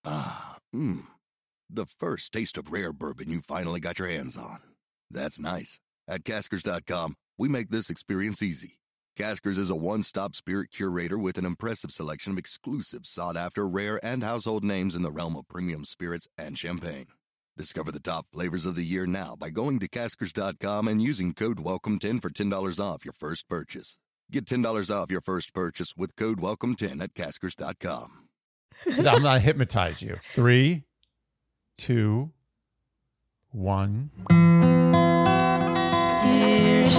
The first taste of rare bourbon you finally got your hands on. That's nice. At Caskers.com, we make this experience easy. Caskers is a one-stop spirit curator with an impressive selection of exclusive, sought-after, rare, and household names in the realm of premium spirits and champagne. Discover the top flavors of the year now by going to Caskers.com and using code WELCOME10 for $10 off your first purchase. Get $10 off your first purchase with code WELCOME10 at Caskers.com. I'm going to hypnotize you. 3, 2, 1. Dear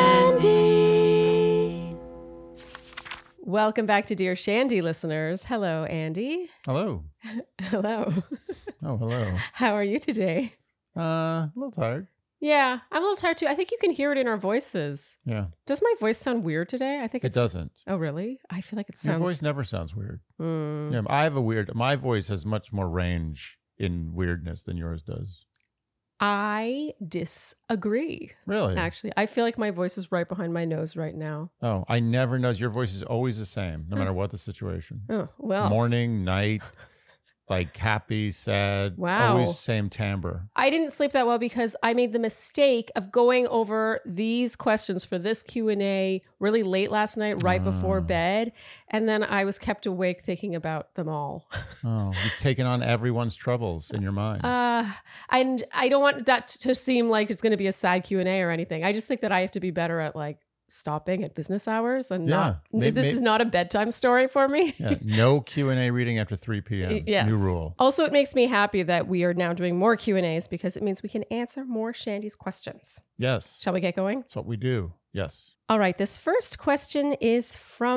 Shandy. Welcome back to Dear Shandy, listeners. Hello, Andy. Hello. Hello. Oh, hello. How are you today? A little tired. Yeah, I'm a little tired too. I think you can hear it in our voices. Yeah. Does my voice sound weird today? I think It doesn't. Oh, really? I feel like it Your sounds... voice never sounds weird. Yeah, my voice has much more range in weirdness than yours does. I disagree. Really? Actually, I feel like my voice is right behind my nose right now. Oh, I never know. Your voice is always the same, no matter what the situation. Oh, well. Morning, night, like happy, sad. Wow. Always same timbre. I didn't sleep that well because I made the mistake of going over these questions for this Q&A really late last night, right before bed. And then I was kept awake thinking about them all. Oh, you've taken on everyone's troubles in your mind. And I don't want that to seem like it's going to be a sad Q&A or anything. I just think that I have to be better at like stopping at business hours and this is not a bedtime story for me. Yeah, no Q&A reading after 3 p.m. Yes. New rule. Also, it makes me happy that we are now doing more Q&As because it means we can answer more Shandy's questions. Yes. Shall we get going? That's what we do. Yes. All right. This first question is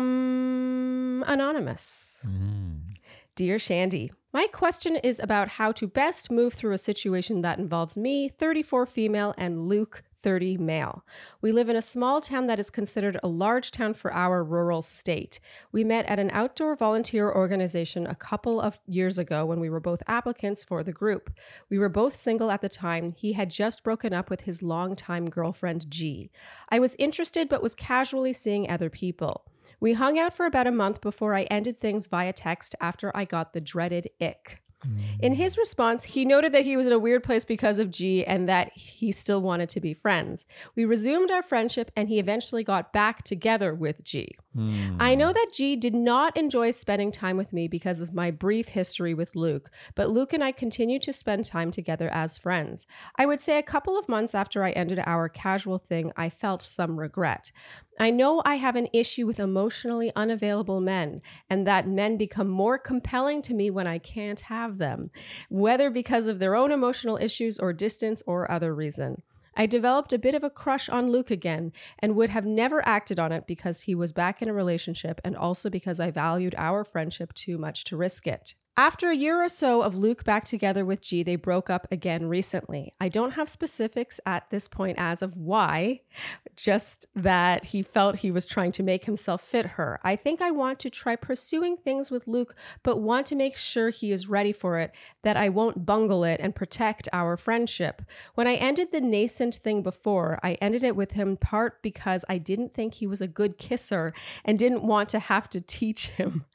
from Anonymous. Dear Shandy, my question is about how to best move through a situation that involves me, 34 female, and Luke, 30 male. We live in a small town that is considered a large town for our rural state. We met at an outdoor volunteer organization a couple of years ago when we were both applicants for the group. We were both single at the time. He had just broken up with his longtime girlfriend, G. I was interested but was casually seeing other people. We hung out for about a month before I ended things via text after I got the dreaded ick. In his response, he noted that he was in a weird place because of G and that he still wanted to be friends. We resumed our friendship and he eventually got back together with G. I know that G did not enjoy spending time with me because of my brief history with Luke, but Luke and I continued to spend time together as friends. I would say a couple of months after I ended our casual thing, I felt some regret. I know I have an issue with emotionally unavailable men and that men become more compelling to me when I can't have them, whether because of their own emotional issues or distance or other reason. I developed a bit of a crush on Luke again and would have never acted on it because he was back in a relationship and also because I valued our friendship too much to risk it. After a year or so of Luke back together with G, they broke up again recently. I don't have specifics at this point as of why, just that he felt he was trying to make himself fit her. I think I want to try pursuing things with Luke, but want to make sure he is ready for it, that I won't bungle it and protect our friendship. When I ended the nascent thing before, I ended it with him part because I didn't think he was a good kisser and didn't want to have to teach him.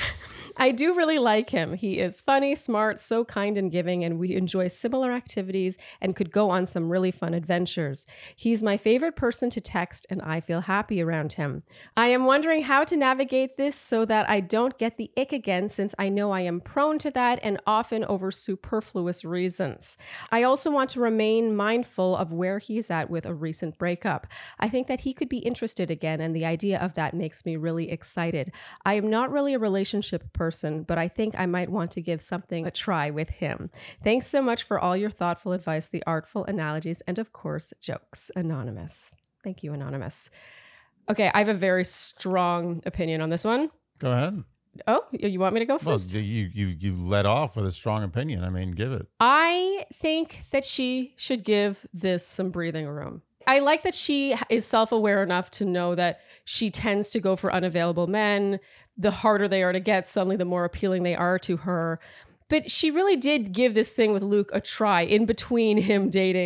I do really like him. He is funny, smart, so kind and giving, and we enjoy similar activities and could go on some really fun adventures. He's my favorite person to text, and I feel happy around him. I am wondering how to navigate this so that I don't get the ick again, since I know I am prone to that and often over superfluous reasons. I also want to remain mindful of where he's at with a recent breakup. I think that he could be interested again, and the idea of that makes me really excited. I am not really a relationship person, but I think I might want to give something a try with him. Thanks so much for all your thoughtful advice, the artful analogies, and of course, jokes. Anonymous. Thank you, Anonymous. Okay, I have a very strong opinion on this one. Go ahead. Oh, you want me to go first? Well, you led off with a strong opinion. I mean, give it. I think that she should give this some breathing room. I like that she is self-aware enough to know that she tends to go for unavailable men. The harder they are to get, suddenly the more appealing they are to her. But she really did give this thing with Luke a try in between him dating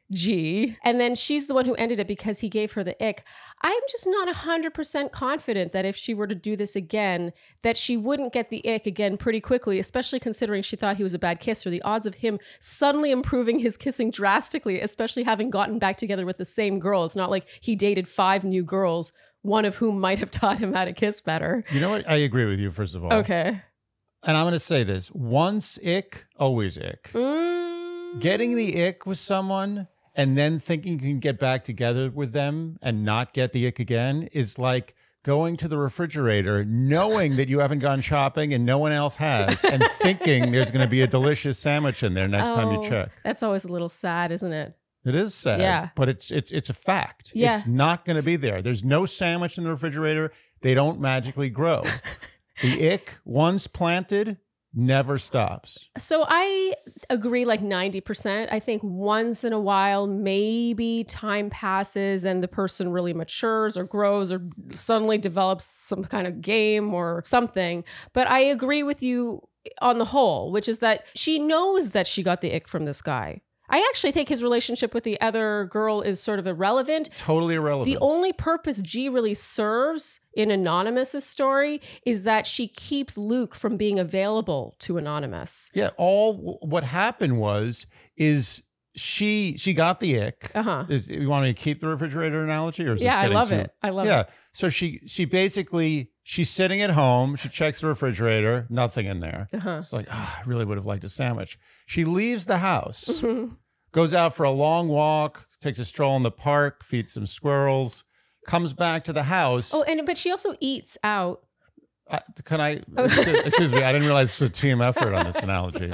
G. And then she's the one who ended it because he gave her the ick. I'm just not 100% confident that if she were to do this again, that she wouldn't get the ick again pretty quickly, especially considering she thought he was a bad kisser. The odds of him suddenly improving his kissing drastically, especially having gotten back together with the same girl. It's not like he dated 5 new girls, one of whom might have taught him how to kiss better. You know what? I agree with you, first of all. Okay. And I'm going to say this. Once ick, always ick. Getting the ick with someone and then thinking you can get back together with them and not get the ick again is like going to the refrigerator, knowing that you haven't gone shopping and no one else has, and thinking there's going to be a delicious sandwich in there next time you check. That's always a little sad, isn't it? It is sad, yeah. But it's a fact. Yeah. It's not going to be there. There's no sandwich in the refrigerator. They don't magically grow. The ick, once planted, never stops. So I agree like 90%. I think once in a while, maybe time passes and the person really matures or grows or suddenly develops some kind of game or something. But I agree with you on the whole, which is that she knows that she got the ick from this guy. I actually think his relationship with the other girl is sort of irrelevant. Totally irrelevant. The only purpose G really serves in Anonymous's story is that she keeps Luke from being available to Anonymous. Yeah, what happened is she got the ick. You want me to keep the refrigerator analogy, or is this I getting love too... it. I love it. Yeah, so she basically, she's sitting at home. She checks the refrigerator, nothing in there. It's like, I really would have liked a sandwich. She leaves the house, goes out for a long walk, takes a stroll in the park, feeds some squirrels, comes back to the house. Oh, but she also eats out. Excuse me, I didn't realize it's a team effort on this analogy.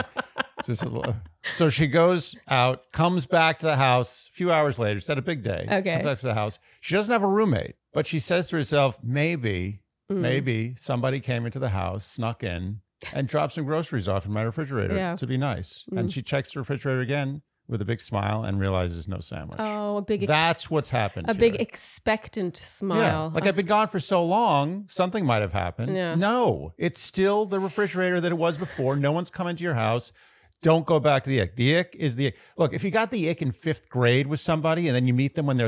So she goes out, comes back to the house a few hours later. She's had a big day. Okay. Comes back to the house. She doesn't have a roommate, but she says to herself, maybe somebody came into the house, snuck in, and dropped some groceries off in my refrigerator to be nice. And she checks the refrigerator again with a big smile and realizes no sandwich. Oh, a big... That's what's happened A big expectant smile. Yeah, like I've been gone for so long, something might have happened. Yeah. No, it's still the refrigerator that it was before. No one's come into your house. Don't go back to the ick. The ick is the ick. Look, if you got the ick in 5th grade with somebody and then you meet them when they're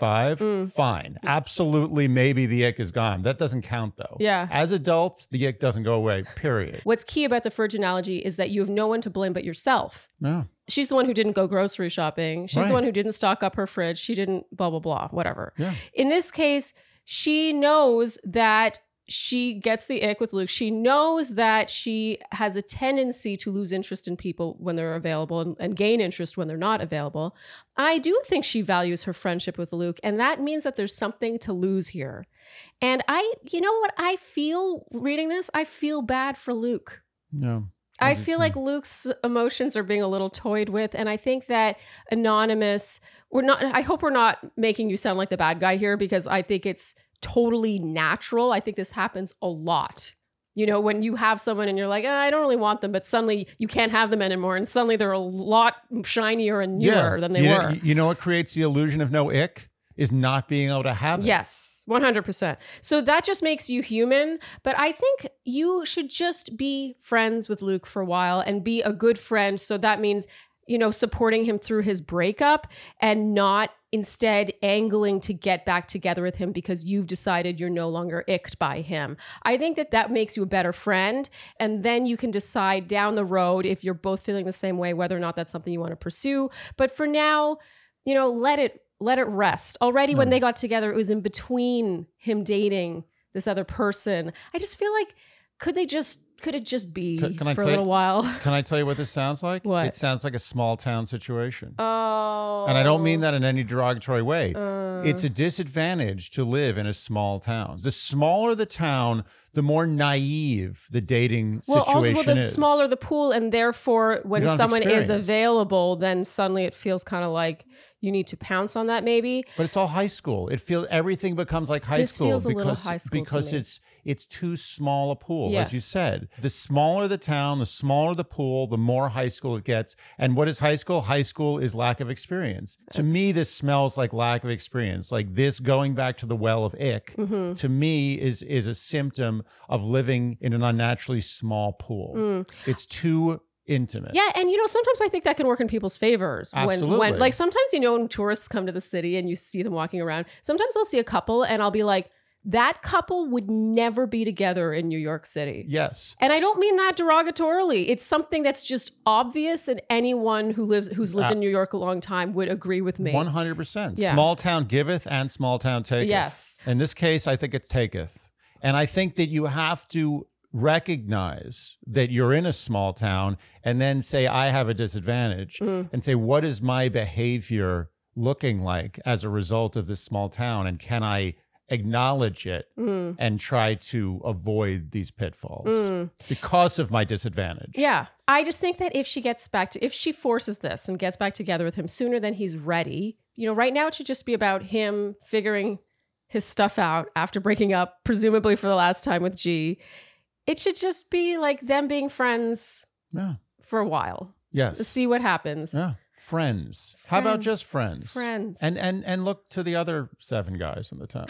35, fine. Absolutely, maybe the ick is gone. That doesn't count, though. Yeah. As adults, the ick doesn't go away, period. What's key about the fridge analogy is that you have no one to blame but yourself. Yeah. She's the one who didn't go grocery shopping. She's the one who didn't stock up her fridge. She didn't blah, blah, blah, whatever. Yeah. In this case, she knows that she gets the ick with Luke. She knows that she has a tendency to lose interest in people when they're available and gain interest when they're not available. I do think she values her friendship with Luke, and that means that there's something to lose here. And you know what I feel reading this? I feel bad for Luke. No. I feel like Luke's emotions are being a little toyed with. And I think that Anonymous, I hope we're not making you sound like the bad guy here, because I think it's totally natural. I think this happens a lot. You know, when you have someone and you're like, I don't really want them, but suddenly you can't have them anymore. And suddenly they're a lot shinier and newer than they were. You know what creates the illusion of no ick? Is not being able to have it. Yes, 100%. So that just makes you human. But I think you should just be friends with Luke for a while and be a good friend. So that means, you know, supporting him through his breakup and not instead angling to get back together with him because you've decided you're no longer icked by him. I think that makes you a better friend. And then you can decide down the road, if you're both feeling the same way, whether or not that's something you want to pursue. But for now, you know, let it rest. Already when they got together, it was in between him dating this other person. I just feel like, could it just be for a little while? Can I tell you what this sounds like? What? It sounds like a small town situation. Oh. And I don't mean that in any derogatory way. It's a disadvantage to live in a small town. The smaller the town, the more naive the dating situation is. The smaller the pool, and therefore when someone is available, then suddenly it feels kind of like you need to pounce on that maybe. But it's all high school. Everything becomes like high school. This feels a little high school because to me. It's too small a pool, Yeah. as you said. The smaller the town, the smaller the pool, the more high school it gets. And what is high school? High school is lack of experience. To me, this smells like lack of experience. Like this going back to the well of ick, to me, is a symptom of living in an unnaturally small pool. It's too intimate. Yeah, and sometimes I think that can work in people's favors. Absolutely. When like sometimes when tourists come to the city and you see them walking around, sometimes I'll see a couple and I'll be like, that couple would never be together in New York City. Yes. And I don't mean that derogatorily. It's something that's just obvious, and anyone who's lived in New York a long time would agree with me. 100%. Yeah. Small town giveth and small town taketh. Yes. In this case, I think it's taketh. And I think that you have to recognize that you're in a small town and then say, I have a disadvantage, and say, what is my behavior looking like as a result of this small town? And can I acknowledge it and try to avoid these pitfalls because of my disadvantage? Yeah. I just think that if she forces this and gets back together with him sooner than he's ready, right now it should just be about him figuring his stuff out after breaking up, presumably for the last time with G. It should just be like them being friends for a while. Yes. To see what happens. Yeah. Friends. How about just friends? Friends. And look to the other 7 guys in the town.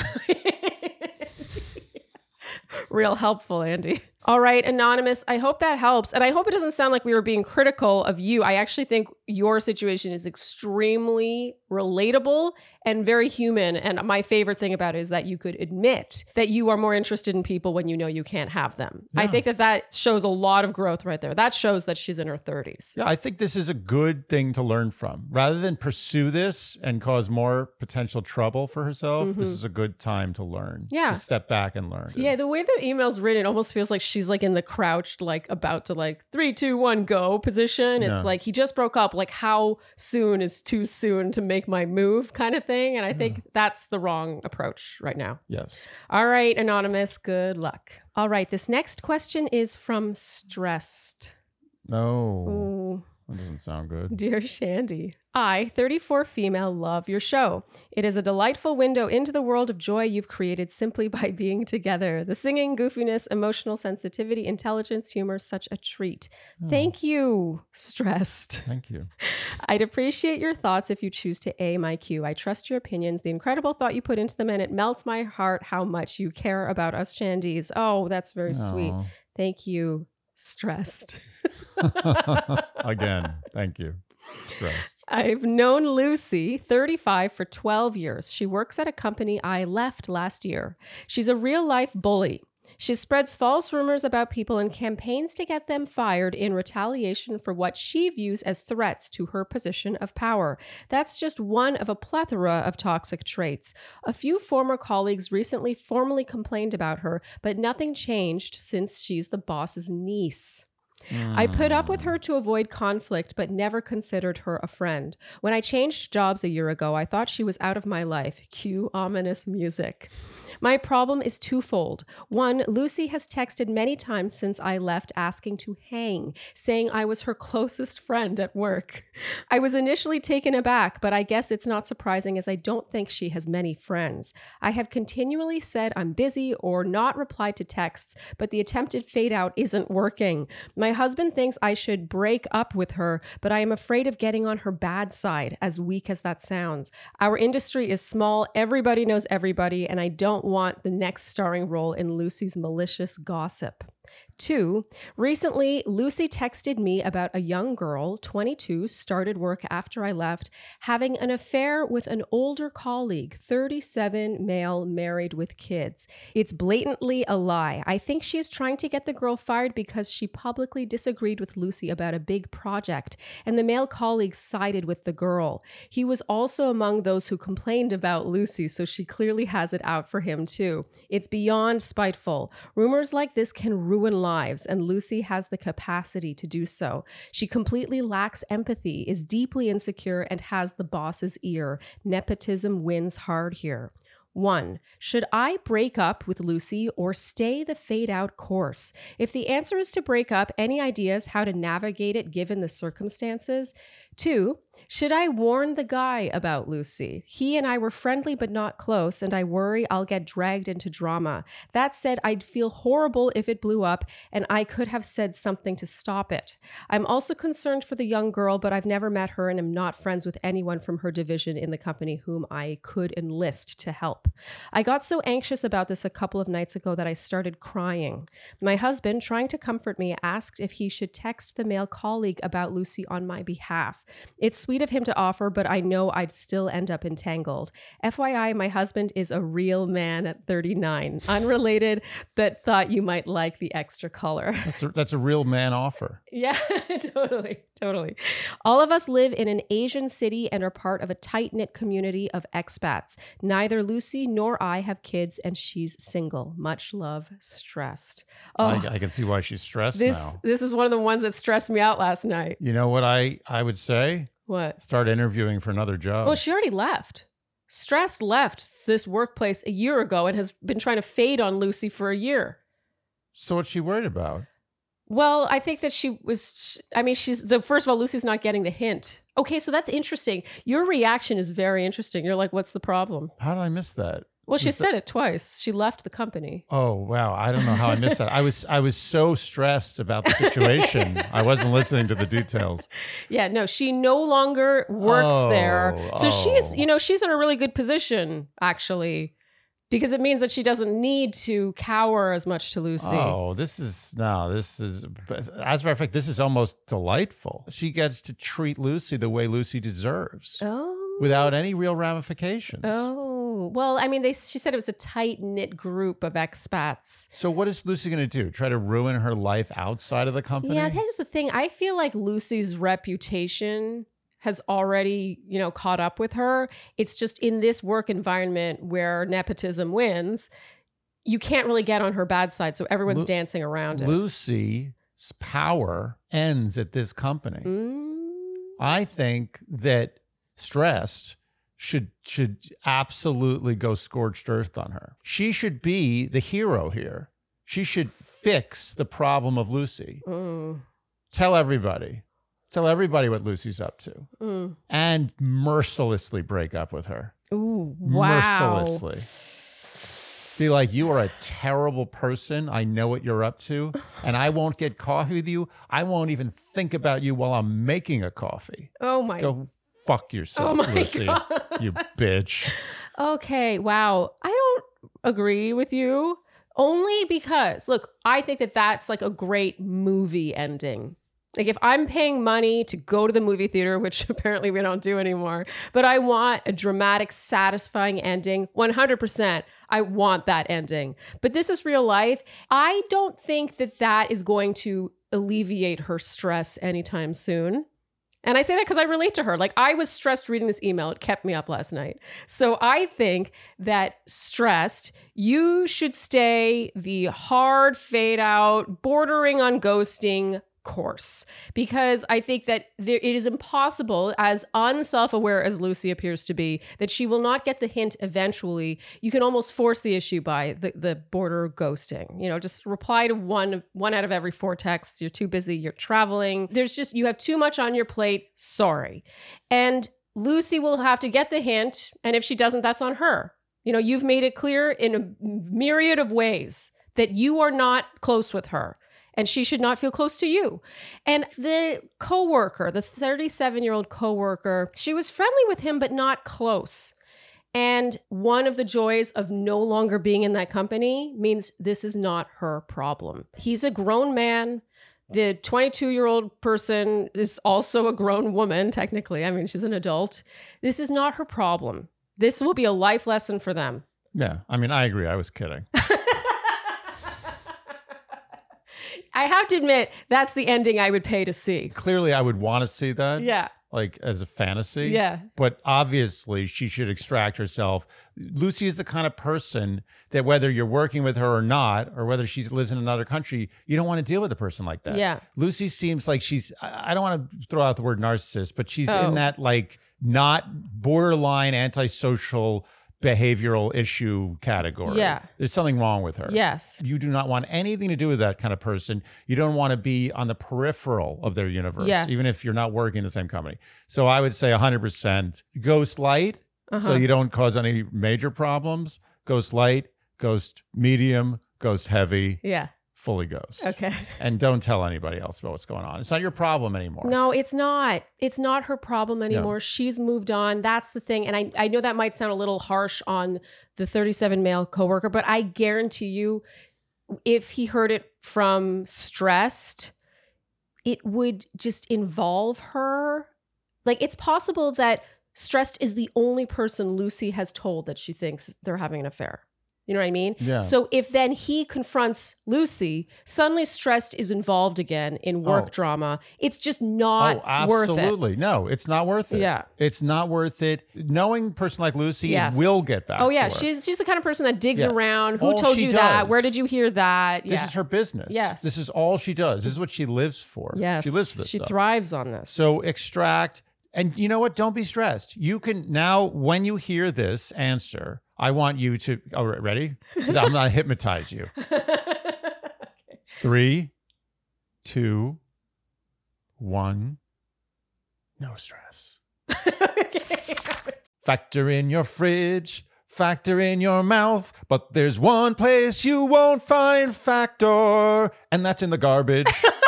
Real helpful, Andy. All right, Anonymous, I hope that helps. And I hope it doesn't sound like we were being critical of you. I actually think your situation is extremely relatable and very human. And my favorite thing about it is that you could admit that you are more interested in people when you know you can't have them. Yeah. I think that shows a lot of growth right there. That shows that she's in her 30s. Yeah, I think this is a good thing to learn from. Rather than pursue this and cause more potential trouble for herself, this is a good time to learn. Yeah. To step back and learn. Yeah, the way the email's written, it almost feels like she's like in the crouched, like about to like 3, 2, 1, go position. It's like he just broke up. Like, how soon is too soon to make my move kind of thing? And I think that's the wrong approach right now. Yes. All right, Anonymous, good luck. All right, this next question is from Stressed. No. Ooh. That doesn't sound good. Dear Shandy, I, 34 female, love your show. It is a delightful window into the world of joy you've created simply by being together. The singing, goofiness, emotional sensitivity, intelligence, humor, such a treat. Thank you, Stressed. Thank you. I'd appreciate your thoughts if you choose to A my Q. I trust your opinions, the incredible thought you put into them, and it melts my heart how much you care about us Shandys. Oh, that's very sweet. Thank you, Stressed. Again, thank you. Stressed. I've known Lucy, 35, for 12 years. She works at a company I left last year. She's a real-life bully. She spreads false rumors about people and campaigns to get them fired in retaliation for what she views as threats to her position of power. That's just one of a plethora of toxic traits. A few former colleagues recently formally complained about her, but nothing changed since she's the boss's niece. I put up with her to avoid conflict, but never considered her a friend. When I changed jobs a year ago, I thought she was out of my life. Cue ominous music. My problem is twofold. One, Lucy has texted many times since I left asking to hang, saying I was her closest friend at work. I was initially taken aback, but I guess it's not surprising as I don't think she has many friends. I have continually said I'm busy or not replied to texts, but the attempted fade out isn't working. My husband thinks I should break up with her, but I am afraid of getting on her bad side, as weak as that sounds. Our industry is small, everybody knows everybody, and I don't want the next starring role in Lucy's malicious gossip. 2, recently, Lucy texted me about a young girl, 22, started work after I left, having an affair with an older colleague, 37, male, married with kids. It's blatantly a lie. I think she is trying to get the girl fired because she publicly disagreed with Lucy about a big project, and the male colleague sided with the girl. He was also among those who complained about Lucy, so she clearly has it out for him too. It's beyond spiteful. Rumors like this can ruin lives, and Lucy has the capacity to do so. She completely lacks empathy, is deeply insecure, and has the boss's ear. Nepotism wins hard here. 1, should I break up with Lucy or stay the fade out course? If the answer is to break up, any ideas how to navigate it given the circumstances? 2, should I warn the guy about Lucy? He and I were friendly but not close, and I worry I'll get dragged into drama. That said, I'd feel horrible if it blew up, and I could have said something to stop it. I'm also concerned for the young girl, but I've never met her and am not friends with anyone from her division in the company whom I could enlist to help. help. I got so anxious about this a couple of nights ago that I started crying. My husband, trying to comfort me, asked if he should text the male colleague about Lucy on my behalf. It's sweet of him to offer, but I know I'd still end up entangled. FYI, my husband is a real man at 39. Unrelated, but thought you might like the extra color. That's a real man offer. Yeah, totally. All of us live in an Asian city and are part of a tight-knit community of expats. Neither Lucy nor I have kids, and she's single. Much love, Stressed. Oh, I can see why she's stressed now. This is one of the ones that stressed me out last night. You know what I would say? What? Start interviewing for another job. Well, she already left. Stressed left this workplace a year ago and has been trying to fade on Lucy for a year. So what's she worried about? Well, I think that first of all, Lucy's not getting the hint. Okay, so that's interesting. Your reaction is very interesting. You're like, what's the problem? How did I miss that? Well, she said it twice. She left the company. Oh, wow. I don't know how I missed that. I was so stressed about the situation. I wasn't listening to the details. Yeah, no, she no longer works there. So she's in a really good position, actually. Because it means that she doesn't need to cower as much to Lucy. Oh, this is, as a matter of fact, this is almost delightful. She gets to treat Lucy the way Lucy deserves. Oh. Without any real ramifications. Oh, well, I mean, she said it was a tight-knit group of expats. So what is Lucy going to do? Try to ruin her life outside of the company? Yeah, that's the thing. I feel like Lucy's reputation has already, caught up with her. It's just in this work environment where nepotism wins, you can't really get on her bad side. So everyone's dancing around it. Lucy's power ends at this company. I think that Stressed should absolutely go scorched earth on her. She should be the hero here. She should fix the problem of Lucy. Tell everybody what Lucy's up to, and mercilessly break up with her. Ooh, wow. Mercilessly. Be like, you are a terrible person. I know what you're up to, and I won't get coffee with you. I won't even think about you while I'm making a coffee. Oh my! Go fuck yourself, Lucy. God. You bitch. Okay, wow. I don't agree with you. Only because, look, I think that that's like a great movie ending. Like if I'm paying money to go to the movie theater, which apparently we don't do anymore, but I want a dramatic, satisfying ending, 100%, I want that ending. But this is real life. I don't think that that is going to alleviate her stress anytime soon. And I say that because I relate to her. Like I was stressed reading this email. It kept me up last night. So I think that Stressed, you should stay the hard fade out, bordering on ghosting course, because I think that it is impossible, as unself-aware as Lucy appears to be, that she will not get the hint eventually. You can almost force the issue by the border ghosting. Just reply to one out of every 4 texts. You're too busy. You're traveling. You have too much on your plate. Sorry. And Lucy will have to get the hint. And if she doesn't, that's on her. You've made it clear in a myriad of ways that you are not close with her. And she should not feel close to you. And the coworker, the 37-year-old coworker, she was friendly with him, but not close. And one of the joys of no longer being in that company means this is not her problem. He's a grown man. The 22-year-old person is also a grown woman, technically. I mean, she's an adult. This is not her problem. This will be a life lesson for them. Yeah, I mean, I agree. I was kidding. I have to admit, that's the ending I would pay to see. Clearly, I would want to see that. Yeah. Like as a fantasy. Yeah. But obviously, she should extract herself. Lucy is the kind of person that whether you're working with her or not, or whether she lives in another country, you don't want to deal with a person like that. Yeah. Lucy seems like I don't want to throw out the word narcissist, but she's in that like not borderline antisocial behavioral issue category. Yeah. There's something wrong with her. Yes. You do not want anything to do with that kind of person. You don't want to be on the peripheral of their universe, even if you're not working in the same company. So I would say 100% ghost light, so you don't cause any major problems. Ghost light, ghost medium, ghost heavy. Yeah. fully ghost. Okay. And don't tell anybody else about what's going on. It's not your problem anymore. No, it's not. It's not her problem anymore. She's moved on. That's the thing. And I know that might sound a little harsh on the 37 male coworker, but I guarantee you, if he heard it from Stressed, it would just involve her. Like, it's possible that Stressed is the only person Lucy has told that she thinks they're having an affair. You know what I mean? Yeah. So if then he confronts Lucy, suddenly Stressed is involved again in work drama. It's just not worth it. Absolutely. No, it's not worth it. Yeah. It's not worth it. Knowing a person like Lucy, it will get back to her. She's the kind of person that digs Yeah. around. Who All told she you that? does- Where did you hear that? This is her business. Yes. This is all she does. This is what she lives for. Yes. She lives for this She stuff. thrives on this. So extract. And you know what? Don't be stressed. You can now, when you hear this answer, I want you to, ready? I'm going to hypnotize you. 3, 2, 1. No stress. Factor in your fridge, factor in your mouth, but there's one place you won't find Factor, and that's in the garbage.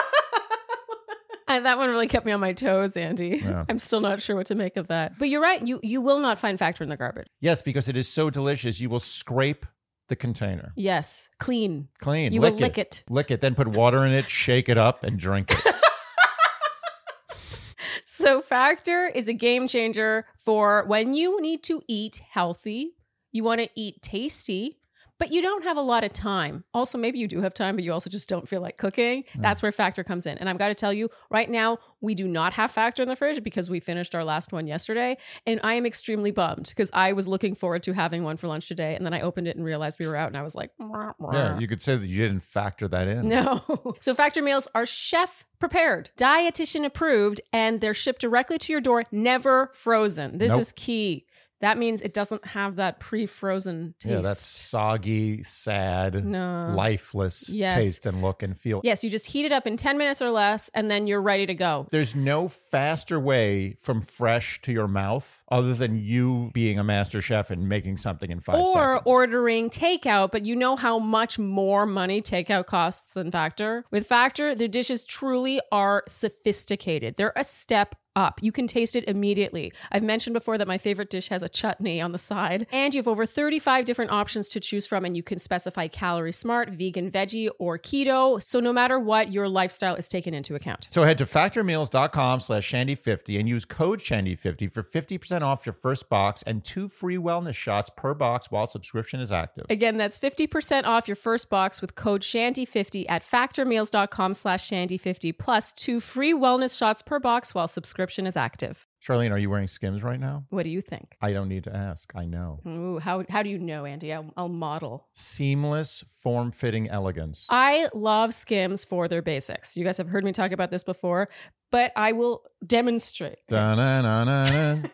That one really kept me on my toes, Andy. Yeah. I'm still not sure what to make of that. But you're right. You will not find Factor in the garbage. Yes, because it is so delicious. You will scrape the container. Yes. Clean. Clean. You will lick it. Lick it, then put water in it, shake it up, and drink it. So Factor is a game changer for when you need to eat healthy, you want to eat tasty, but you don't have a lot of time. Also, maybe you do have time, but you also just don't feel like cooking. That's where Factor comes in. And I've got to tell you, right now, we do not have Factor in the fridge because we finished our last one yesterday. And I am extremely bummed because I was looking forward to having one for lunch today. And then I opened it and realized we were out and I was like, Yeah, you could say that you didn't factor that in. no. So Factor meals are chef prepared, dietitian approved, and they're shipped directly to your door, never frozen. This is key. That means it doesn't have that pre-frozen taste. Yeah, that's soggy, sad, lifeless taste and look and feel. Yes, you just heat it up in 10 minutes or less, and then you're ready to go. There's no faster way from fresh to your mouth other than you being a master chef and making something in 5 seconds. Or ordering takeout, but you know how much more money takeout costs than Factor? With Factor, the dishes truly are sophisticated. They're a step up. You can taste it immediately. I've mentioned before that my favorite dish has a chutney on the side, and you have over 35 different options to choose from, and you can specify calorie smart, vegan, veggie, or keto. So no matter what, your lifestyle is taken into account. So head to factormeals.com/Shandy50 and use code Shandy50 for 50% off your first box and 2 free wellness shots per box while subscription is active. Again, that's 50% off your first box with code Shandy50 at factormeals.com/Shandy50 plus 2 free wellness shots per box while subscription is active. Charlene, are you wearing Skims right now? What do you think? I don't need to ask. I know. Ooh, how do you know, Andy? I'll model. Seamless, form-fitting elegance. I love Skims for their basics. You guys have heard me talk about this before, but I will demonstrate. Da-na-na-na-na.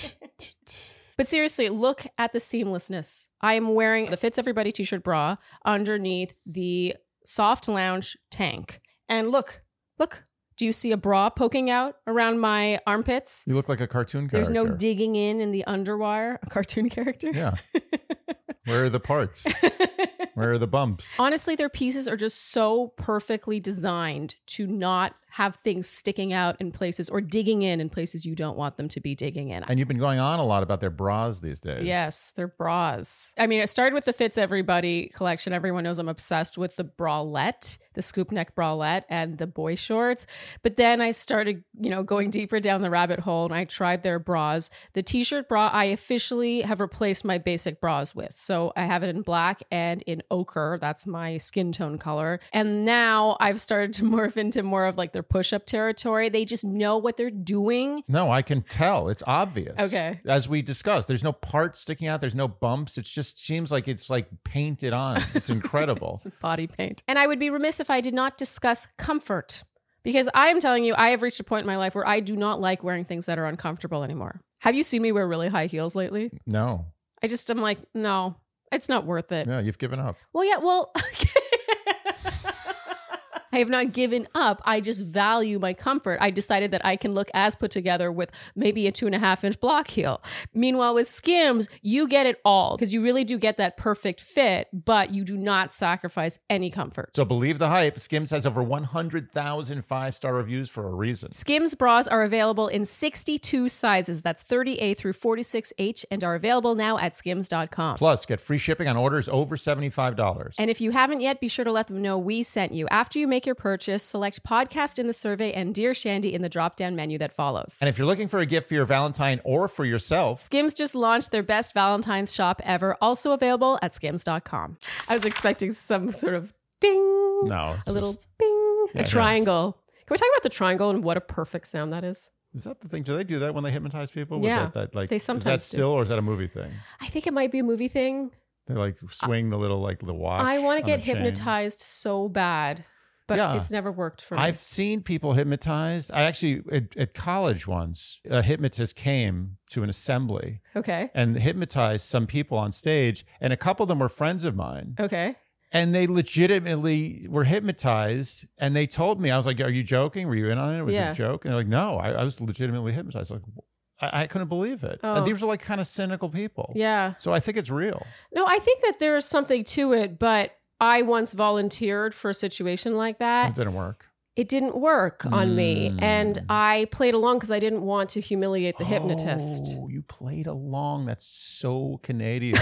But seriously, look at the seamlessness. I am wearing the Fits Everybody t-shirt bra underneath the Soft Lounge tank. And look. Do you see a bra poking out around my armpits? You look like a cartoon character. There's no digging in the underwire. A cartoon character? Yeah. Where are the parts? Where are the bumps? Honestly, their pieces are just so perfectly designed to not have things sticking out in places or digging in places you don't want them to be digging in. And you've been going on a lot about their bras these days. Yes, they're bras. I mean, it started with the Fits Everybody collection. Everyone knows I'm obsessed with the bralette, the scoop neck bralette and the boy shorts. But then I started, going deeper down the rabbit hole and I tried their bras. The t-shirt bra, I officially have replaced my basic bras with. So I have it in black and in ochre. That's my skin tone color. And now I've started to morph into more of like their push-up territory. They just know what they're doing. No, I can tell. It's obvious. Okay. As we discussed, there's no parts sticking out. There's no bumps. It just seems like it's like painted on. It's incredible. It's body paint. And I would be remiss if I did not discuss comfort. Because I am telling you, I have reached a point in my life where I do not like wearing things that are uncomfortable anymore. Have you seen me wear really high heels lately? No. I'm like, no, it's not worth it. Yeah, you've given up. Well, yeah, I have not given up. I just value my comfort. I decided that I can look as put together with maybe a 2.5-inch block heel. Meanwhile, with Skims, you get it all because you really do get that perfect fit, but you do not sacrifice any comfort. So believe the hype. Skims has over 100,000 5-star reviews for a reason. Skims bras are available in 62 sizes. That's 30A through 46H and are available now at skims.com. Plus, get free shipping on orders over $75. And if you haven't yet, be sure to let them know we sent you. After you make your purchase, select podcast in the survey and Dear Shandy in the drop-down menu that follows. And if you're looking for a gift for your Valentine or for yourself, Skims just launched their best Valentine's shop ever, also available at skims.com. I was expecting some sort of ding. No. A little bing. Yeah, a triangle. Can we talk about the triangle and what a perfect sound that is? Is that the thing? Do they do that when they hypnotize people? With Yeah, that, like, they is that sometimes still, or is that a movie thing? I think it might be a movie thing. They like swing the little, like the watch. I want to on get the chain. hypnotized so bad, but Yeah. it's never worked for me. I've seen people hypnotized. I actually, at college once, a hypnotist came to an assembly Okay. and hypnotized some people on stage, and a couple of them were friends of mine. Okay. And they legitimately were hypnotized. And they told me, I was like, are you joking? Were you in on it? Was it a joke? And they're like, no, I was legitimately hypnotized. Like, I couldn't believe it. Oh. And these were like kind of cynical people. Yeah. So I think it's real. No, I think that there's something to it, but I once volunteered for a situation like It that. didn't work. It didn't work on me. And I played along because I didn't want to humiliate the hypnotist. Oh, you played along. That's so Canadian.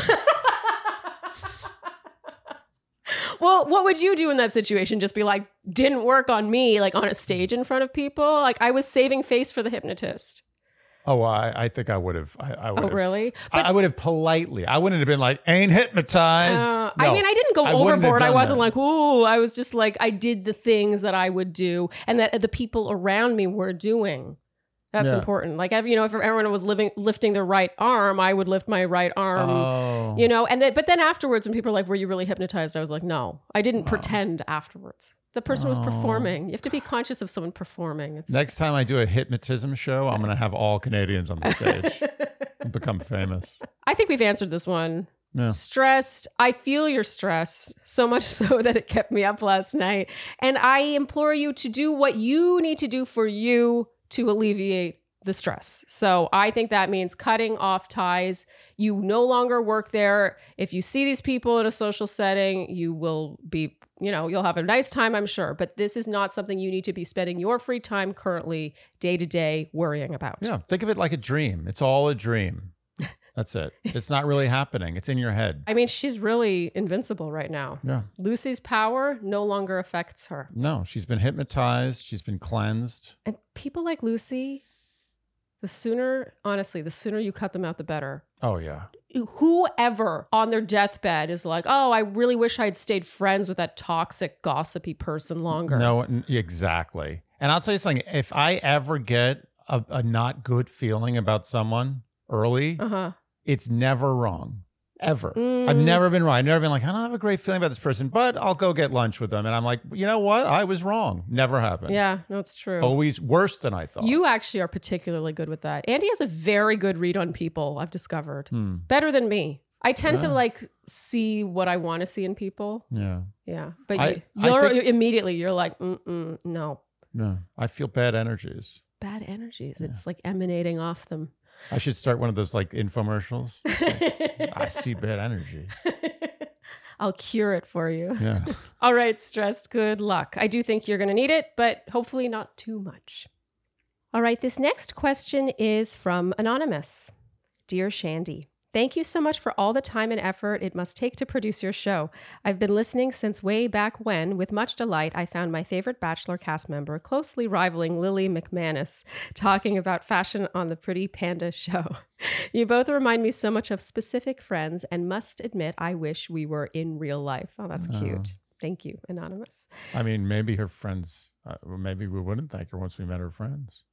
Well, what would you do in that situation? Just be like, didn't work on me, like on a stage in front of people? Like I was saving face for the hypnotist. Oh, I think I would have. I would. Oh, really? I would have politely. I wouldn't have been like, ain't hypnotized. I No, mean, I didn't go I wouldn't have overboard. I done wasn't that. like, ooh, I was just like, I did the things that I would do and that the people around me were doing. That's Yeah. important. Like, if everyone was lifting their right arm, I would lift my right arm, Oh. but then afterwards, when people are like, were you really hypnotized? I was like, no, I didn't pretend afterwards. The person was performing. You have to be conscious of someone performing. It's Next time I do a hypnotism show, I'm going to have all Canadians on the stage and become famous. I think we've answered this one. Yeah. Stressed. I feel your stress so much so that it kept me up last night. And I implore you to do what you need to do for you to alleviate the stress. So I think that means cutting off ties. You no longer work there. If you see these people in a social setting, you will be, you'll have a nice time, I'm sure. But this is not something you need to be spending your free time currently, day to day, worrying about. Yeah. Think of it like a dream. It's all a dream. That's it. It's not really happening. It's in your head. I mean, she's really invincible right now. Yeah. Lucy's power no longer affects her. No, she's been hypnotized. She's been cleansed. And people like Lucy, the sooner you cut them out, the better. Oh, yeah. Whoever on their deathbed is like, oh, I really wish I'd stayed friends with that toxic, gossipy person longer. No, exactly. And I'll tell you something. If I ever get a not good feeling about someone early, it's never wrong. Ever. I've never been wrong. I've never been like, I don't have a great feeling about this person, but I'll go get lunch with them. And I'm like, you know what? I was wrong. Never happened. Yeah, no, it's true. Always worse than I thought. You actually are particularly good with that. Andy has a very good read on people, I've discovered. Better than me. I tend to like see what I want to see in people. Yeah. Yeah. But I immediately you're like, no. No, I feel bad energies. Bad energies. It's like emanating off them. I should start one of those like infomercials. I see bad energy. I'll cure it for you. Yeah. All right, stressed. Good luck. I do think you're going to need it, but hopefully not too much. All right, this next question is from Anonymous. Dear Shandy, thank you so much for all the time and effort it must take to produce your show. I've been listening since way back when. With much delight, I found my favorite Bachelor cast member, closely rivaling Lily McManus, talking about fashion on the Pretty Panda show. You both remind me so much of specific friends and must admit I wish we were in real life. Oh, that's cute. Thank you, Anonymous. I mean, maybe her friends, maybe we wouldn't thank her once we met her friends.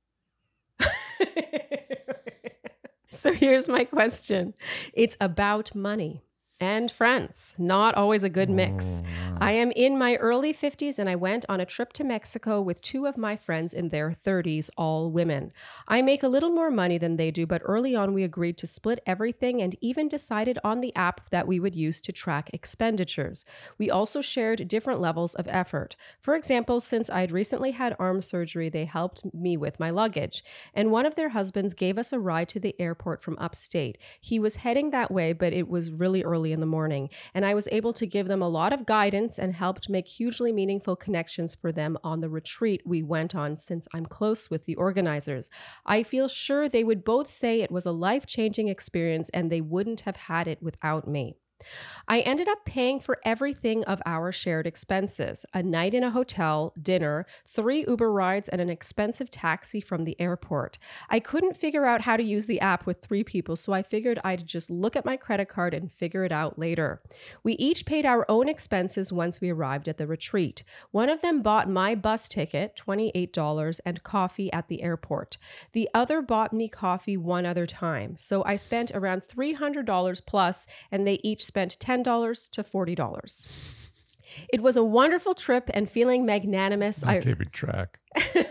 So here's my question. It's about money. and friends. Not always a good mix. I am in my early 50s and I went on a trip to Mexico with 2 of my friends in their 30s, all women. I make a little more money than they do, but early on we agreed to split everything and even decided on the app that we would use to track expenditures. We also shared different levels of effort. For example, since I'd recently had arm surgery, they helped me with my luggage. And one of their husbands gave us a ride to the airport from upstate. He was heading that way, but it was really early in the morning, and I was able to give them a lot of guidance and helped make hugely meaningful connections for them on the retreat we went on since I'm close with the organizers. I feel sure they would both say it was a life-changing experience and they wouldn't have had it without me. I ended up paying for everything of our shared expenses: a night in a hotel, dinner, 3 Uber rides, and an expensive taxi from the airport. I couldn't figure out how to use the app with 3 people, so I figured I'd just look at my credit card and figure it out later. We each paid our own expenses once we arrived at the retreat. One of them bought my bus ticket, $28, and coffee at the airport. The other bought me coffee one other time, so I spent around $300 plus, and they each spent $10 to $40. It was a wonderful trip, and feeling magnanimous. I'm keeping track.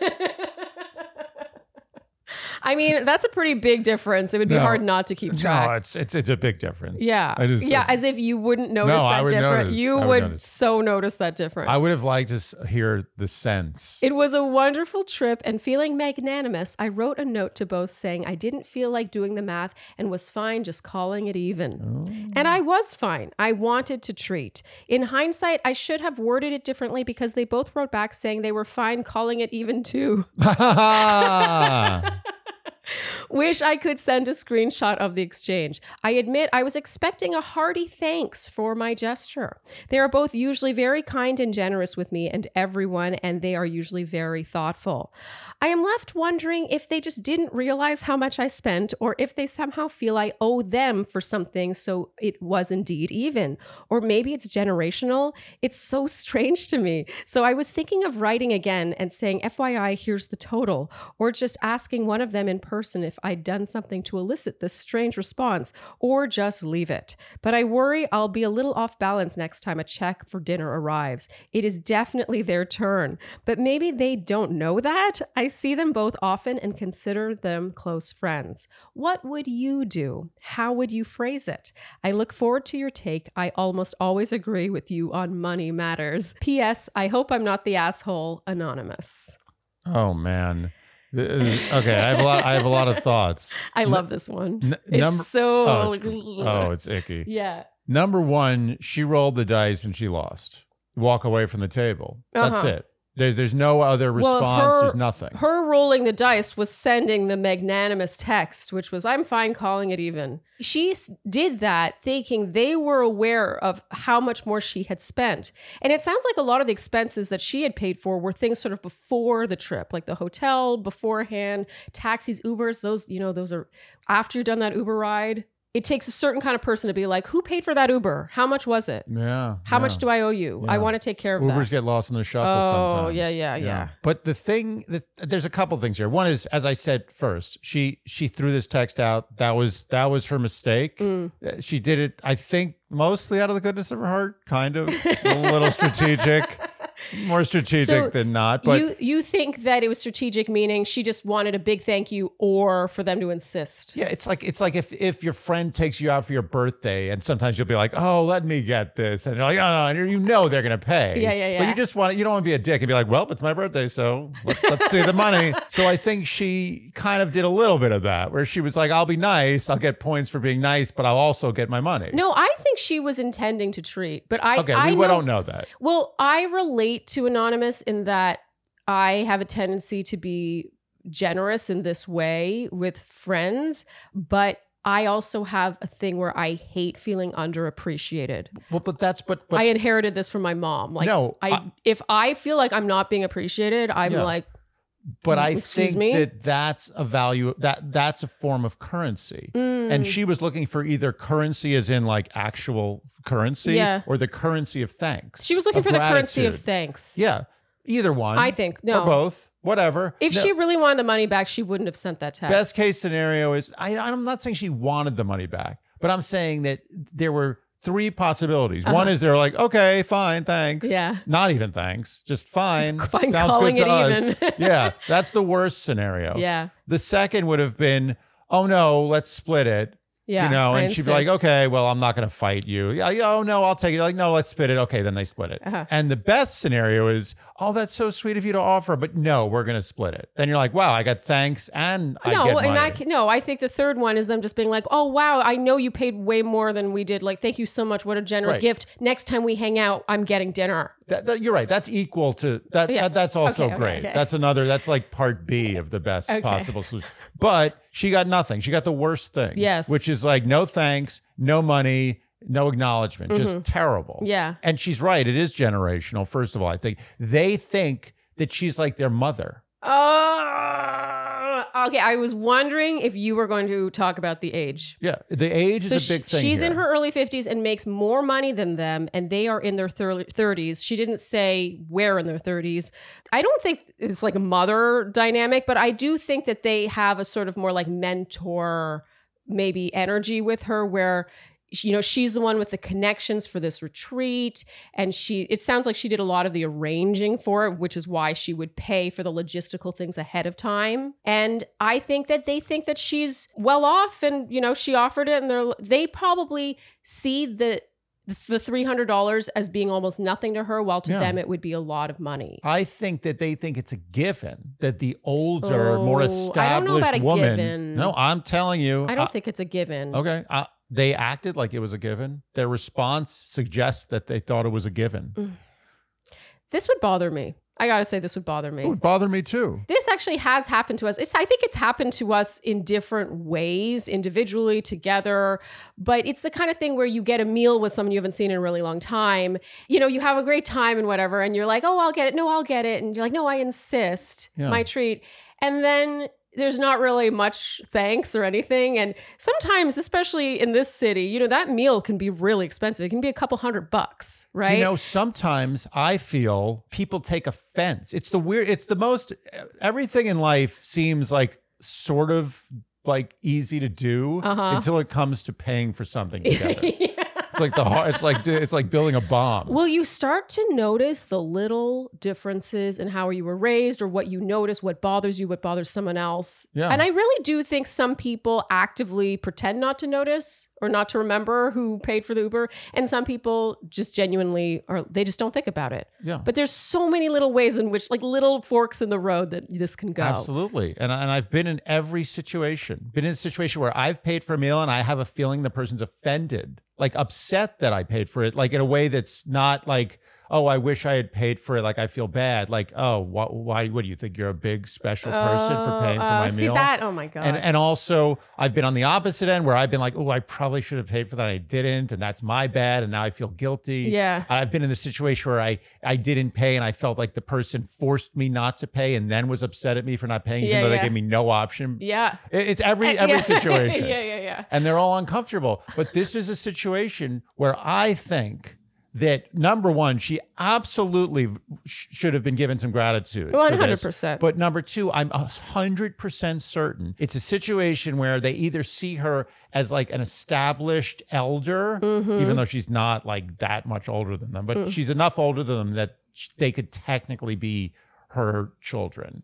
I mean, that's a pretty big difference. It would be hard not to keep track. No, it's a big difference. Yeah. As if you wouldn't notice that difference. You would so notice that difference. I would have liked to hear the sense. It was a wonderful trip, and feeling magnanimous, I wrote a note to both saying I didn't feel like doing the math and was fine just calling it even. Oh. And I was fine. I wanted to treat. In hindsight, I should have worded it differently because they both wrote back saying they were fine calling it even too. Wish I could send a screenshot of the exchange. I admit I was expecting a hearty thanks for my gesture. They are both usually very kind and generous with me and everyone, and they are usually very thoughtful. I am left wondering if they just didn't realize how much I spent, or if they somehow feel I owe them for something, so it was indeed even. Or maybe it's generational. It's so strange to me. So I was thinking of writing again and saying, FYI, here's the total, or just asking one of them in person if I'd done something to elicit this strange response, or just leave it. But I worry I'll be a little off balance next time a check for dinner arrives. It is definitely their turn, but maybe they don't know that. I see them both often and consider them close friends. What would you do? How would you phrase it? I look forward to your take. I almost always agree with you on money matters. P.S. I hope I'm not the asshole. Anonymous. Oh, man. Okay, I have a lot of thoughts. I love this one. It's it's icky. Yeah. Number 1, she rolled the dice and she lost. Walk away from the table. That's it. There's no other response. There's nothing. Her rolling the dice was sending the magnanimous text, which was, I'm fine calling it even. She did that thinking they were aware of how much more she had spent. And it sounds like a lot of the expenses that she had paid for were things sort of before the trip, like the hotel beforehand, taxis, Ubers, those are after you've done that Uber ride. It takes a certain kind of person to be like, who paid for that Uber? How much was it? Yeah. How much do I owe you? Yeah. I want to take care of that. Ubers get lost in the shuffle sometimes. Oh, yeah. But the thing, there's a couple things here. One is, as I said first, she threw this text out. That was her mistake. She did it, I think, mostly out of the goodness of her heart, kind of a little strategic. More strategic than not. But you think that it was strategic, meaning she just wanted a big thank you, or for them to insist? Yeah, it's like if your friend takes you out for your birthday, and sometimes you'll be like, "Oh, let me get this," and you're like, "Oh," and you know they're gonna pay. Yeah. But you don't want to be a dick and be like, "Well, it's my birthday, so let's see the money." So I think she kind of did a little bit of that, where she was like, "I'll be nice, I'll get points for being nice, but I'll also get my money." No, I think she was intending to treat, but I don't know that. Well, I relate to Anonymous in that I have a tendency to be generous in this way with friends, but I also have a thing where I hate feeling underappreciated. Well, but I inherited this from my mom. Like, no, if I feel like I'm not being appreciated, I'm like, but I think that's a value, that's a form of currency. And she was looking for either currency as in like actual currency or the currency of thanks. She was looking for the currency of thanks. Yeah. Either one. I think. No. Or both. Whatever. If she really wanted the money back, she wouldn't have sent that text. Best case scenario is, I'm not saying she wanted the money back, but I'm saying that there were three possibilities. One is they're like, okay, fine, thanks. Yeah. Not even thanks, just fine. Fine, Sounds calling good to us. it even. Yeah, that's the worst scenario. Yeah. The second would have been, oh no, let's split it. Yeah, You know, I and she'd be like, insist. okay, well, I'm not going to fight you. Yeah, oh no, I'll take it. Like, no, let's split it. Okay, then they split it. And the best scenario is, oh, that's so sweet of you to offer, but no, we're going to split it. Then you're like, wow, I got thanks and I get money. I think the third one is them just being like, oh wow, I know you paid way more than we did. Like, thank you so much. What a generous Right. gift. Next time we hang out, I'm getting dinner. You're right. That's equal to that. Yeah. That's also Okay, great. okay. That's like part B of the best possible solution. But she got nothing. She got the worst thing. Yes. Which is like, no thanks, no money, no acknowledgement. Just terrible. Yeah. And she's right. It is generational. First of all, I think they think that she's like their mother. Okay, I was wondering if you were going to talk about the age. Yeah. The age is a big thing. She's here. in her early 50s and makes more money than them, and they are in their 30s. She didn't say where in their 30s. I don't think it's like a mother dynamic, but I do think that they have a sort of more like mentor maybe energy with her where she's the one with the connections for this retreat. And it sounds like she did a lot of the arranging for it, which is why she would pay for the logistical things ahead of time. And I think that they think that she's well off and, she offered it and they probably see the $300 as being almost nothing to her, while to them it would be a lot of money. I think that they think it's a given that the older, more established I don't know about a woman. given. No, I'm telling you. I don't think it's a given. Okay. They acted like it was a given. Their response suggests that they thought it was a given. This would bother me. I got to say, this would bother me. It would bother me too. This actually has happened to us. I think it's happened to us in different ways, individually, together. But it's the kind of thing where you get a meal with someone you haven't seen in a really long time. You have a great time and whatever. And you're like, oh, I'll get it. No, I'll get it. And you're like, no, I insist. Yeah. My treat. And then there's not really much thanks or anything. And sometimes, especially in this city, that meal can be really expensive. It can be a couple $100, right? Sometimes I feel people take offense. It's the most, everything in life seems like sort of like easy to do until it comes to paying for something together. It's like building a bomb. Will you start to notice the little differences in how you were raised, or what you notice, what bothers you, what bothers someone else? Yeah. And I really do think some people actively pretend not to notice or not to remember who paid for the Uber. And some people just genuinely they just don't think about it. Yeah. But there's so many little ways in which, like little forks in the road, that this can go. Absolutely. And I've been in every situation. Been in a situation where I've paid for a meal and I have a feeling the person's offended, like upset that I paid for it, like in a way that's not like, oh, I wish I had paid for it. Like, I feel bad. Like, oh, why? What do you think? You're a big special person for paying for my see meal? that? Oh my God. And also, I've been on the opposite end where I've been like, oh, I probably should have paid for that. I didn't. And that's my bad. And now I feel guilty. Yeah. I've been in the situation where I didn't pay and I felt like the person forced me not to pay and then was upset at me for not paying, even though they gave me no option. Yeah. It's every situation. Yeah. And they're all uncomfortable. But this is a situation where I think that, number one, she absolutely should have been given some gratitude. 100%. But number two, I'm 100% certain it's a situation where they either see her as like an established elder, even though she's not like that much older than them, but she's enough older than them that they could technically be her children.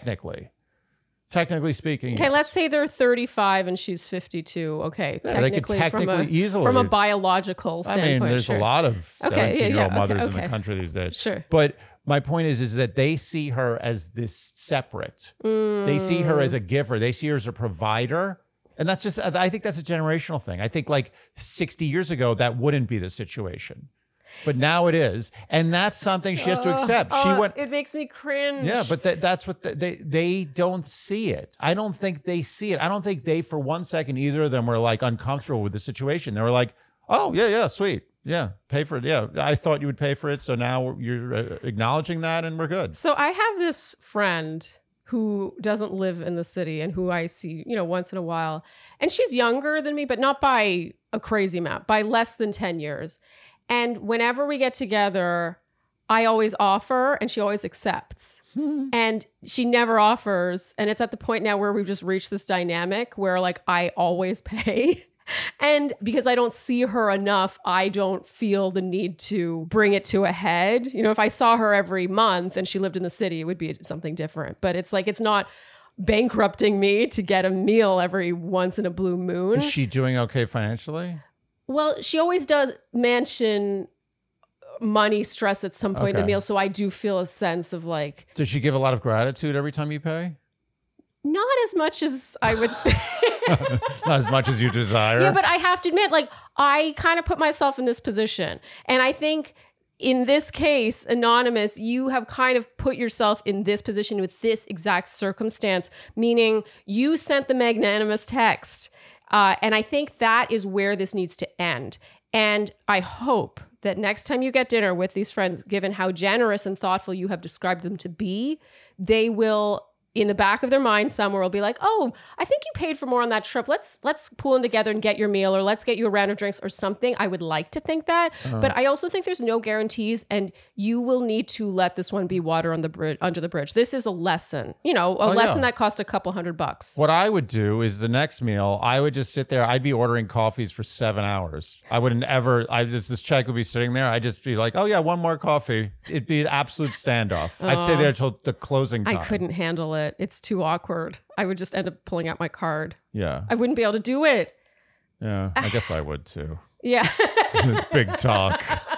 Technically speaking. Okay, yes. let's say they're 35 and she's 52. Okay, Yeah, they could technically easily. From a biological standpoint. There's sure. a lot of 17-year-old mothers in okay. the country these days. Sure. But my point is that they see her as this separate. They see her as a giver. They see her as a provider. And I think that's a generational thing. I think like 60 years ago, that wouldn't be the situation. But now it is. And that's something she has to accept. It makes me cringe. Yeah, but that's what they don't see it. I don't think they see it. I don't think they, for one second, either of them were like uncomfortable with the situation. They were like, oh, yeah, sweet. Yeah, pay for it. Yeah, I thought you would pay for it. So now you're acknowledging that and we're good. So I have this friend who doesn't live in the city and who I see, once in a while. And she's younger than me, but not by a crazy amount, by less than 10 years. And whenever we get together, I always offer and she always accepts. And she never offers. And it's at the point now where we've just reached this dynamic where like I always pay. And because I don't see her enough, I don't feel the need to bring it to a head. You know, if I saw her every month and she lived in the city, it would be something different. But it's like, it's not bankrupting me to get a meal every once in a blue moon. Is she doing okay financially? Well, she always does mention money stress at some point in the Okay. meal. So I do feel a sense of like, Does she give a lot of gratitude every time you pay? not as much as I would Not as much as you desire. Yeah, but I have to admit, like, I kind of put myself in this position. And I think in this case, Anonymous, you have kind of put yourself in this position with this exact circumstance, meaning you sent the magnanimous text. And I think that is where this needs to end. And I hope that next time you get dinner with these friends, given how generous and thoughtful you have described them to be, they will, in the back of their mind somewhere, will be like, oh, I think you paid for more on that trip. Let's pool in together and get your meal, or let's get you a round of drinks or something. I would like to think that. But I also think there's no guarantees, and you will need to let this one be water on the bridge, under the bridge. This is a lesson, a lesson that cost a couple $100. What I would do is the next meal, I would just sit there. I'd be ordering coffees for 7 hours. I wouldn't ever, this check would be sitting there. I'd just be like, oh yeah, one more coffee. It'd be an absolute standoff. I'd stay there till the closing time. I couldn't handle it. It's too awkward. I would just end up pulling out my card. Yeah. I wouldn't be able to do it. Yeah. I guess I would too. Yeah. It's big talk.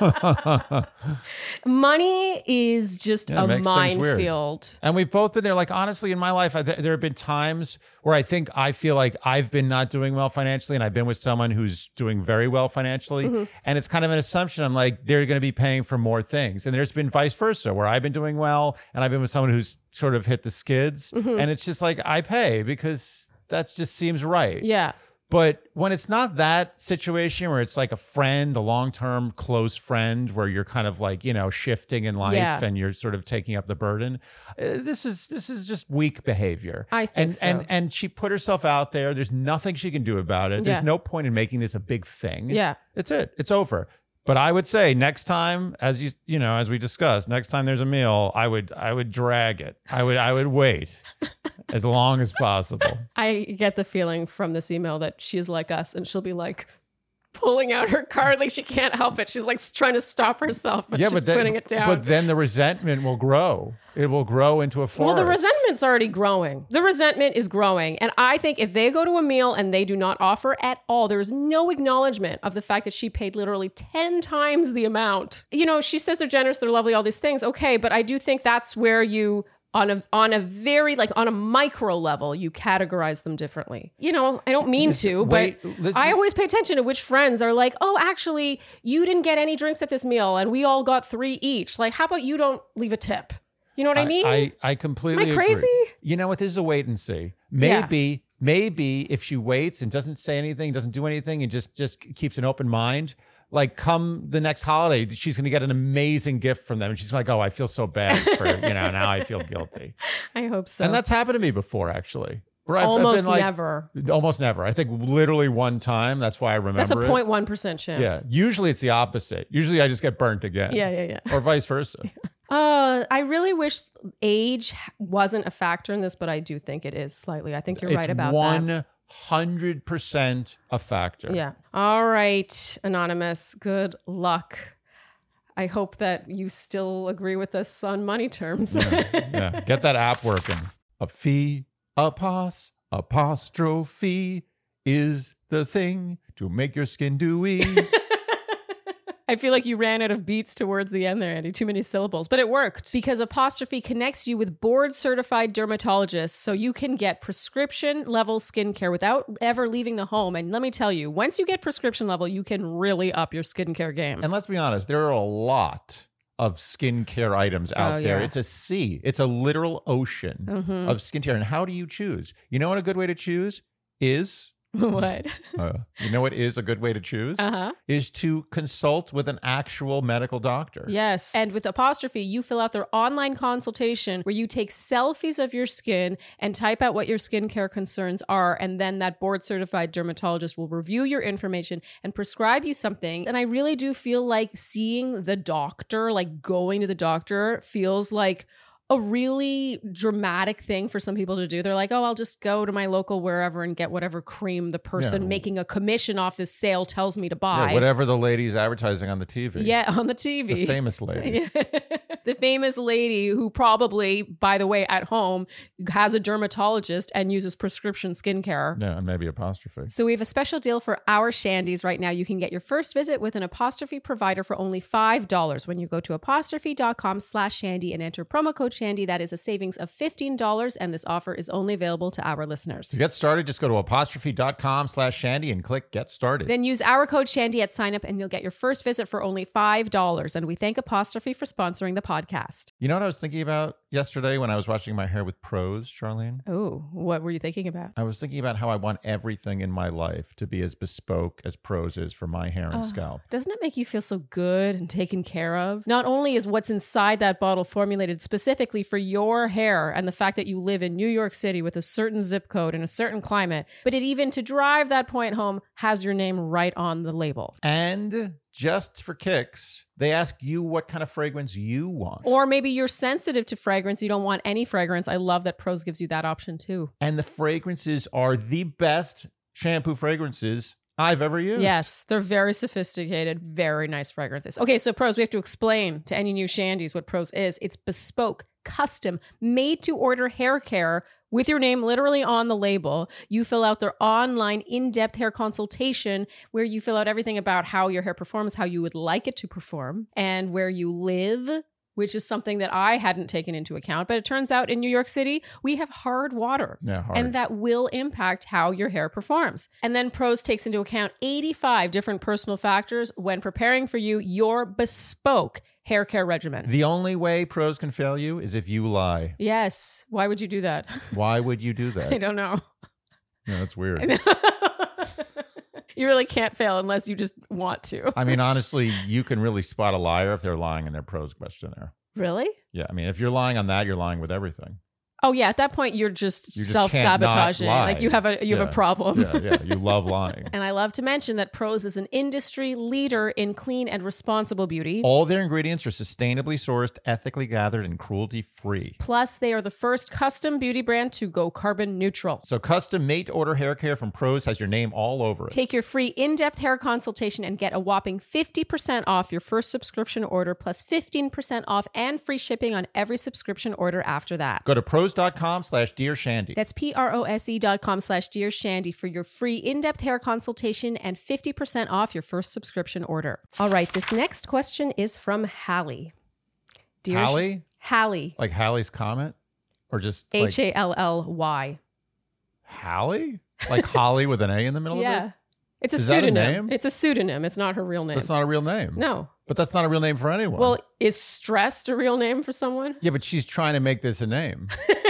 Money is just Yeah, it a makes things weird. minefield. And we've both been there. Like, honestly, in my life, there have been times where I feel like I've been not doing well financially, and I've been with someone who's doing very well financially. Mm-hmm. And it's kind of an assumption. I'm like, they're going to be paying for more things. And there's been vice versa, where I've been doing well, and I've been with someone who's sort of hit the skids. Mm-hmm. And it's just like, I pay because that just seems right. Yeah. But when it's not that situation where it's like a friend, a long-term close friend, where you're kind of like, shifting in life and you're sort of taking up the burden, this is just weak behavior. I think so. And she put herself out there. There's nothing she can do about it. There's Yeah. no point in making this a big thing. Yeah. It's it. It's over. But I would say next time, as as we discussed, next time there's a meal, I would drag it. I would wait as long as possible. I get the feeling from this email that she's like us, and she'll be like pulling out her card like she can't help it. She's like trying to stop herself, but she's putting it down. But then the resentment will grow. It will grow into a forest. Well, the resentment's already growing. The resentment is growing. And I think if they go to a meal and they do not offer at all, there is no acknowledgement of the fact that she paid literally 10 times the amount. She says they're generous, they're lovely, all these things. Okay, but I do think that's where you, on a very, on a micro level, you categorize them differently. I don't mean to, but I always pay attention to which friends are like, oh, actually, you didn't get any drinks at this meal and we all got 3 each. Like, how about you don't leave a tip? You know what I mean? I completely Am I crazy? agree. You know what? This is a wait and see. Maybe if she waits and doesn't say anything, doesn't do anything, and just keeps an open mind, like come the next holiday, she's going to get an amazing gift from them. And she's like, oh, I feel so bad for, now I feel guilty. I hope so. And that's happened to me before, actually. Almost never. Almost never. I think literally one time. That's why I remember That's a it. 0.1% chance. Yeah. Usually it's the opposite. Usually I just get burnt again. Yeah. Or vice versa. I really wish age wasn't a factor in this, but I do think it is slightly. I think you're right about that. 100% a factor. Yeah. All right, Anonymous. Good luck. I hope that you still agree with us on money terms. Yeah. Get that app working. A fee, apostrophe is the thing to make your skin dewy. I feel like you ran out of beats towards the end there, Andy. Too many syllables. But it worked because Apostrophe connects you with board-certified dermatologists so you can get prescription-level skincare without ever leaving the home. And let me tell you, once you get prescription level, you can really up your skincare game. And let's be honest, there are a lot of skincare items out there. Yeah. It's a sea. It's a literal ocean of skincare. And how do you choose? You know what a good way to choose is? What? You know what is a good way to choose? Is to consult with an actual medical doctor. Yes. And with Apostrophe, you fill out their online consultation where you take selfies of your skin and type out what your skincare concerns are. And then that board certified dermatologist will review your information and prescribe you something. And I really do feel like seeing the doctor, like going to the doctor, feels like a really dramatic thing for some people to do. They're like, oh, I'll just go to my local wherever and get whatever cream the person making a commission off this sale tells me to buy. Yeah, whatever the lady's advertising on the TV. Yeah, on the TV. The famous lady. The famous lady who probably, by the way, at home has a dermatologist and uses prescription skincare. Yeah, and maybe apostrophe. So we have a special deal for our Shandies right now. You can get your first visit with an apostrophe provider for only $5 when you go to apostrophe.com/Shandy and enter promo code Shandy. That is a savings of $15, and this offer is only available to our listeners. To get started, just go to apostrophe.com/Shandy and click Get Started. Then use our code Shandy at sign up and you'll get your first visit for only $5. And we thank Apostrophe for sponsoring the podcast. You know what I was thinking about yesterday when I was washing my hair with Prose, Charlene? Oh, what were you thinking about? I was thinking about how I want everything in my life to be as bespoke as Prose is for my hair and scalp. Doesn't it make you feel so good and taken care of? Not only is what's inside that bottle formulated specifically for your hair and the fact that you live in New York City with a certain zip code and a certain climate, but it even, to drive that point home, has your name right on the label. And just for kicks, they ask you what kind of fragrance you want. Or maybe you're sensitive to fragrance. You don't want any fragrance. I love that Prose gives you that option too. And the fragrances are the best shampoo fragrances I've ever used. Yes, they're very sophisticated, very nice fragrances. Okay, so Prose, we have to explain to any new Shandies what Prose is. It's bespoke, custom, made to order hair care with your name literally on the label. You fill out their online in-depth hair consultation where you fill out everything about how your hair performs, how you would like it to perform, and where you live, which is something that I hadn't taken into account. But it turns out in New York City, we have hard water. Yeah, hard. And that will impact how your hair performs. And then Prose takes into account 85 different personal factors when preparing for you your bespoke hair care regimen. The only way Prose can fail you is if you lie. Yes. Why would you do that? Why would you do that? I don't know. Yeah, that's weird. You really can't fail unless you just want to. I mean, honestly, you can really spot a liar if they're lying in their Prose questionnaire. Really? Yeah, I mean, if you're lying on that, you're lying with everything. Oh yeah, at that point you're just You just self-sabotaging. can't not lie. Like you have a problem. Yeah, you love lying. And I love to mention that Prose is an industry leader in clean and responsible beauty. All their ingredients are sustainably sourced, ethically gathered, and cruelty-free. Plus, they are the first custom beauty brand to go carbon neutral. So custom made-to-order hair care from Prose has your name all over it. Take your free in-depth hair consultation and get a whopping 50% off your first subscription order, plus 15% off and free shipping on every subscription order after that. Go to prose.com/DearShandy. That's prose.com/DearShandy for your free in-depth hair consultation and 50% off your first subscription order. All right, this next question is from Hallie. Hallie? Hallie. Like Halley's Comet? Or just like Hally. Hallie? Like Holly with an A in the middle of it? Yeah. It's a Is that a pseudonym. name? It's a pseudonym. It's not her real name. That's not a real name. No. But that's not a real name for anyone. Well, is stressed a real name for someone? yeah, but she's trying to make this a name.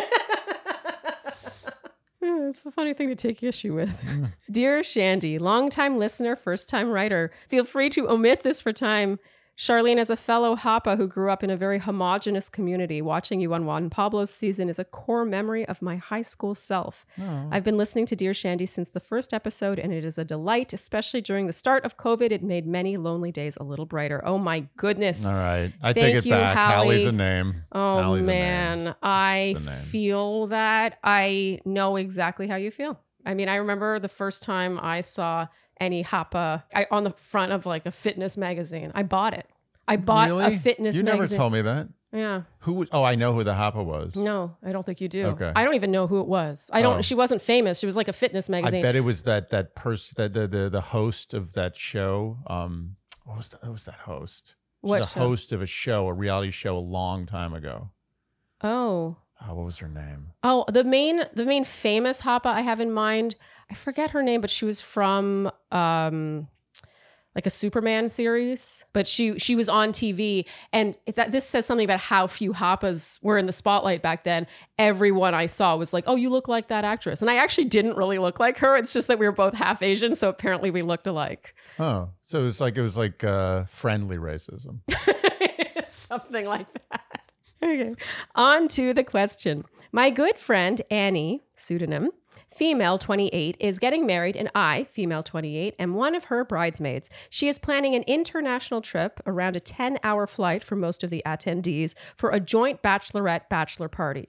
It's a funny thing to take issue with. Dear Shandy, longtime listener, first-time writer, feel free to omit this for time. Charlene, as a fellow Hapa who grew up in a very homogenous community, watching you on Juan Pablo's season is a core memory of my high school self. I've been listening to Dear Shandy since the first episode, and it is a delight, especially during the start of COVID. It made many lonely days a little brighter. Oh my goodness. All right. I Thank take it you, back. Hallie. Hallie's a name. Oh Hallie's man, a name. I It's a name. feel that. I know exactly how you feel. I mean, I remember the first time I saw any Hapa on the front of like a fitness magazine. I bought it. I bought Really? a fitness You magazine. never told me that. Yeah. Who? Oh, I know who the Hapa was. No, I don't think you do. Okay. I don't even know who it was. I don't. Oh. She wasn't famous. She was like a fitness I magazine. bet it was that person, the host of that show. What was that host? She What was a show? host of a show, a reality show, a long time ago. Oh. Oh, what was her name? Oh, the main famous Hapa I have in mind. I forget her name, but she was from like a Superman series, but she was on TV, and this says something about how few Hapas were in the spotlight back then. Everyone I saw was like, "Oh, you look like that actress," and I actually didn't really look like her. It's just that we were both half Asian, so apparently we looked alike. Oh, so it was like friendly racism. Something like that. Okay. On to the question. My good friend, Annie, pseudonym, Female 28 is getting married, and I, female 28, am one of her bridesmaids. She is planning an international trip, around a 10-hour flight for most of the attendees, for a joint bachelorette-bachelor party.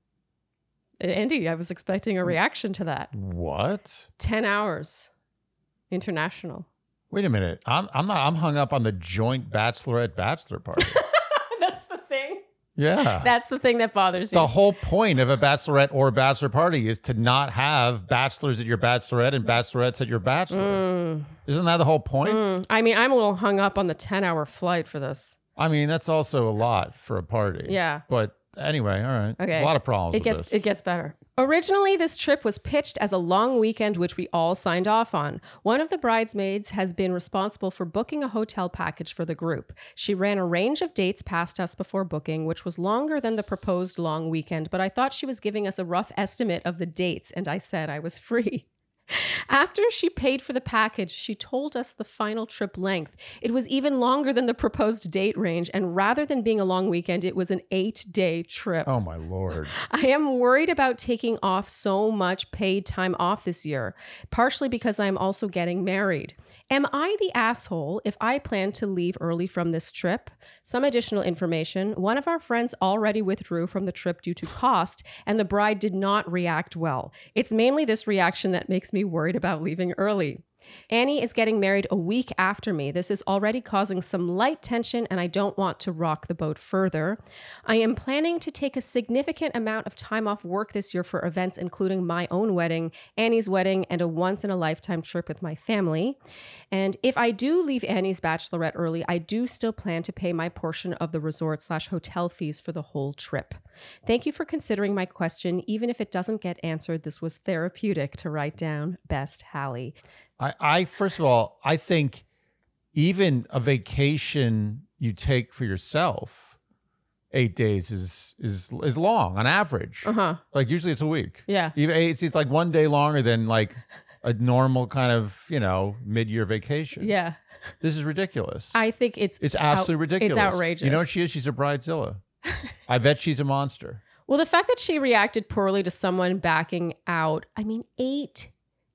Andy, I was expecting a reaction to that. What? 10 hours. International. Wait a minute. I'm hung up on the joint bachelorette-bachelor party. That's the thing. Yeah. That's the thing that bothers you. The whole point of a bachelorette or bachelor party is to not have bachelors at your bachelorette and bachelorettes at your bachelor. Isn't that the whole point? I mean, I'm a little hung up on the 10-hour flight for this. I mean, that's also a lot for a party. Yeah. But anyway, all right. Okay. There's a lot of problems with this. It gets better. Originally, this trip was pitched as a long weekend, which we all signed off on. One of the bridesmaids has been responsible for booking a hotel package for the group. She ran a range of dates past us before booking, which was longer than the proposed long weekend, but I thought she was giving us a rough estimate of the dates, and I said I was free. After she paid for the package, she told us the final trip length. It was even longer than the proposed date range, and rather than being a long weekend, it was an 8-day trip. Oh, my Lord. I am worried about taking off so much paid time off this year, partially because I'm also getting married. Am I the asshole if I plan to leave early from this trip? Some additional information. One of our friends already withdrew from the trip due to cost, and the bride did not react well. It's mainly this reaction that makes me worried about leaving early. Annie is getting married a week after me. This is already causing some light tension, and I don't want to rock the boat further. I am planning to take a significant amount of time off work this year for events including my own wedding, Annie's wedding, and a once-in-a-lifetime trip with my family. And if I do leave Annie's bachelorette early, I do still plan to pay my portion of the resort/hotel fees for the whole trip. Thank you for considering my question. Even if it doesn't get answered, this was therapeutic to write down. Best, Hallie. I first of all, I think even a vacation you take for yourself, 8 days is long on average. Like usually it's a week. Yeah. Even it's like 1 day longer than like a normal kind of, mid-year vacation. Yeah. This is ridiculous. I think it's absolutely ridiculous. It's outrageous. You know what she is? She's a bridezilla. I bet she's a monster. Well, the fact that she reacted poorly to someone backing out, 8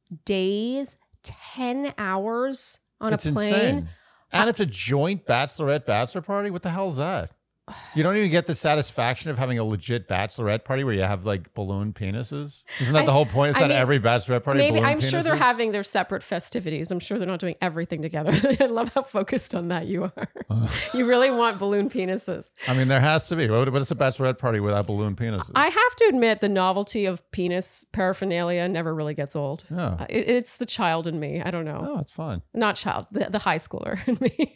days, 10 hours on a plane. Insane. And it's a joint bachelorette-bachelor party? What the hell is that? You don't even get the satisfaction of having a legit bachelorette party where you have like balloon penises? Isn't that the whole point? It's not every bachelorette party. Maybe balloon I'm sure they're penises? having their separate festivities. I'm sure they're not doing everything together. I love how focused on that you are. You really want balloon penises. I mean, there has to be. What is a bachelorette party without balloon penises? I have to admit, the novelty of penis paraphernalia never really gets old. Yeah. It's the child in me. I don't know. Oh, it's fine. Not child, the high schooler in me.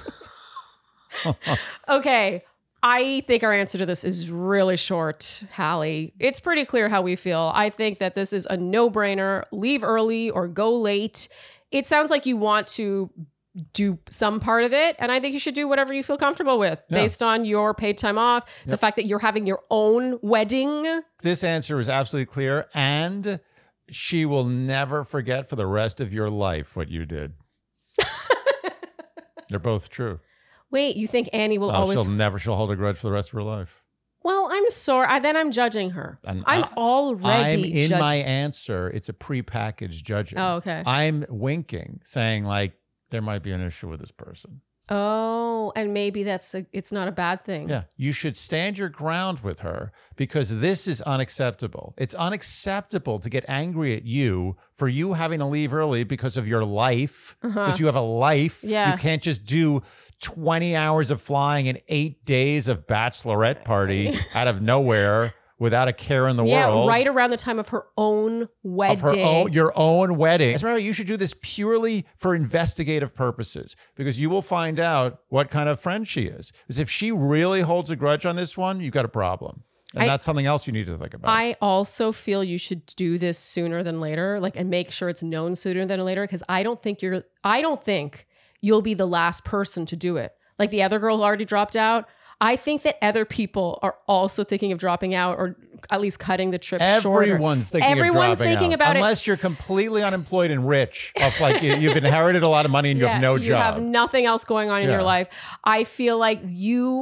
Okay. I think our answer to this is really short, Hallie. It's pretty clear how we feel. I think that this is a no-brainer. Leave early or go late. It sounds like you want to do some part of it, and I think you should do whatever you feel comfortable with based on your paid time off, the fact that you're having your own wedding. This answer is absolutely clear, and she will never forget for the rest of your life what you did. They're both true. Wait, you think Annie will always... She'll hold a grudge for the rest of her life. Well, I'm sorry. Then I'm judging her. I'm in my answer. It's a prepackaged judging. Oh, okay. I'm winking, saying like, there might be an issue with this person. Oh, and maybe it's not a bad thing. Yeah. You should stand your ground with her because this is unacceptable. It's unacceptable to get angry at you for you having to leave early because of your life, because you have a life. Yeah. You can't just do 20 hours of flying and 8 days of bachelorette party out of nowhere without a care in the world. Yeah, right around the time of her own wedding. Your own wedding. As a matter of fact, you should do this purely for investigative purposes because you will find out what kind of friend she is. Because if she really holds a grudge on this one, you've got a problem. And that's something else you need to think about. I also feel you should do this sooner than later, and make sure it's known sooner than later, because I don't think you'll be the last person to do it. Like the other girl already dropped out. I think that other people are also thinking of dropping out, or at least cutting the trip shorter. Everyone's thinking about it. Unless you're completely unemployed and rich, you've inherited a lot of money and you have no job. You have nothing else going on in your life. I feel like you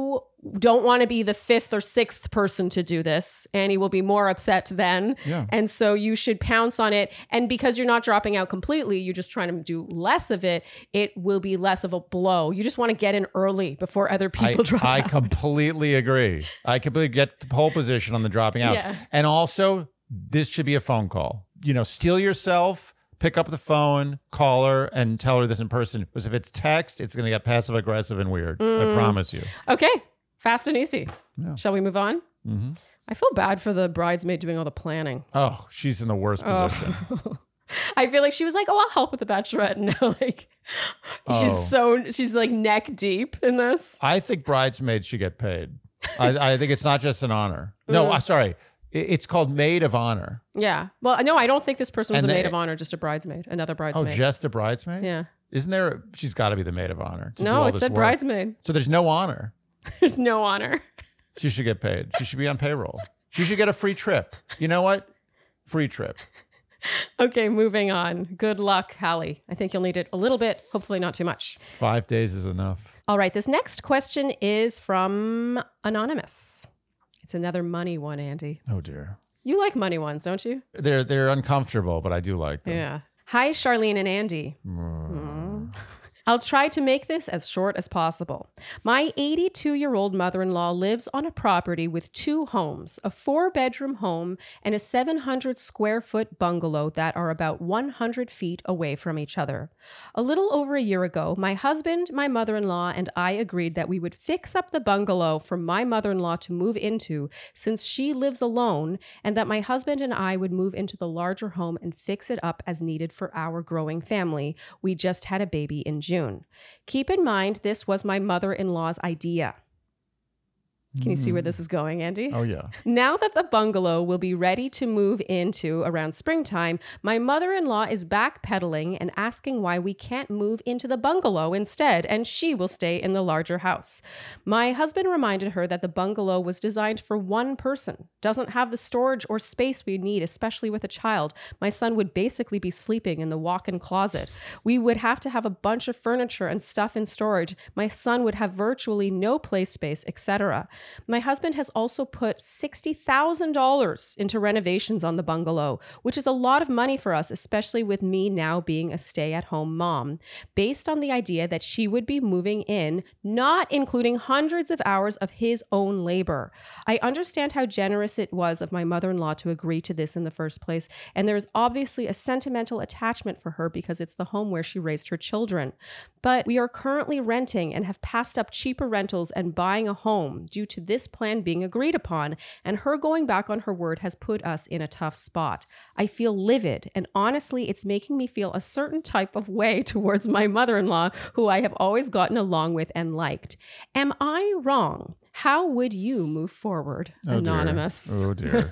don't want to be the fifth or sixth person to do this. Annie will be more upset then. Yeah. And so you should pounce on it. And because you're not dropping out completely, you're just trying to do less of it, it will be less of a blow. You just want to get in early before other people drop out. I completely agree. I completely get the pole position on the dropping out. Yeah. And also, this should be a phone call. Steel yourself, pick up the phone, call her, and tell her this in person. Because if it's text, it's going to get passive aggressive and weird. I promise you. Okay. Fast and easy. Yeah. Shall we move on? Mm-hmm. I feel bad for the bridesmaid doing all the planning. Oh, she's in the worst position. I feel like she was like, "Oh, I'll help with the bachelorette." And now, like, she's like neck deep in this. I think bridesmaids should get paid. I think it's not just an honor. No, sorry. It's called maid of honor. Yeah. Well, no, I don't think this person was a maid of honor, just a bridesmaid, another bridesmaid. Oh, just a bridesmaid? Yeah. Isn't there? She's got to be the maid of honor. No, it said bridesmaid. So there's no honor. There's no honor. She should get paid. She should be on payroll. She should get a free trip. You know what? Free trip. Okay, moving on. Good luck, Hallie. I think you'll need it a little bit, hopefully not too much. 5 days is enough. All right, this next question is from Anonymous. It's another money one, Andy. Oh, dear. You like money ones, don't you? They're uncomfortable, but I do like them. Yeah. Hi, Charlene and Andy. I'll try to make this as short as possible. My 82-year-old mother-in-law lives on a property with 2 homes, a 4-bedroom home and a 700-square-foot bungalow that are about 100 feet away from each other. A little over a year ago, my husband, my mother-in-law, and I agreed that we would fix up the bungalow for my mother-in-law to move into since she lives alone, and that my husband and I would move into the larger home and fix it up as needed for our growing family. We just had a baby in June. Keep in mind, this was my mother-in-law's idea. Can you see where this is going, Andy? Oh, yeah. Now that the bungalow will be ready to move into around springtime, my mother-in-law is backpedaling and asking why we can't move into the bungalow instead, and she will stay in the larger house. My husband reminded her that the bungalow was designed for one person, doesn't have the storage or space we need, especially with a child. My son would basically be sleeping in the walk-in closet. We would have to have a bunch of furniture and stuff in storage. My son would have virtually no play space, etc. My husband has also put $60,000 into renovations on the bungalow, which is a lot of money for us, especially with me now being a stay-at-home mom, based on the idea that she would be moving in, not including hundreds of hours of his own labor. I understand how generous it was of my mother-in-law to agree to this in the first place, and there is obviously a sentimental attachment for her because it's the home where she raised her children. But we are currently renting and have passed up cheaper rentals and buying a home due to this plan being agreed upon, and her going back on her word has put us in a tough spot. I feel livid, and honestly, it's making me feel a certain type of way towards my mother-in-law, who I have always gotten along with and liked. Am I wrong? How would you move forward? Oh, Anonymous. Dear. Oh, dear.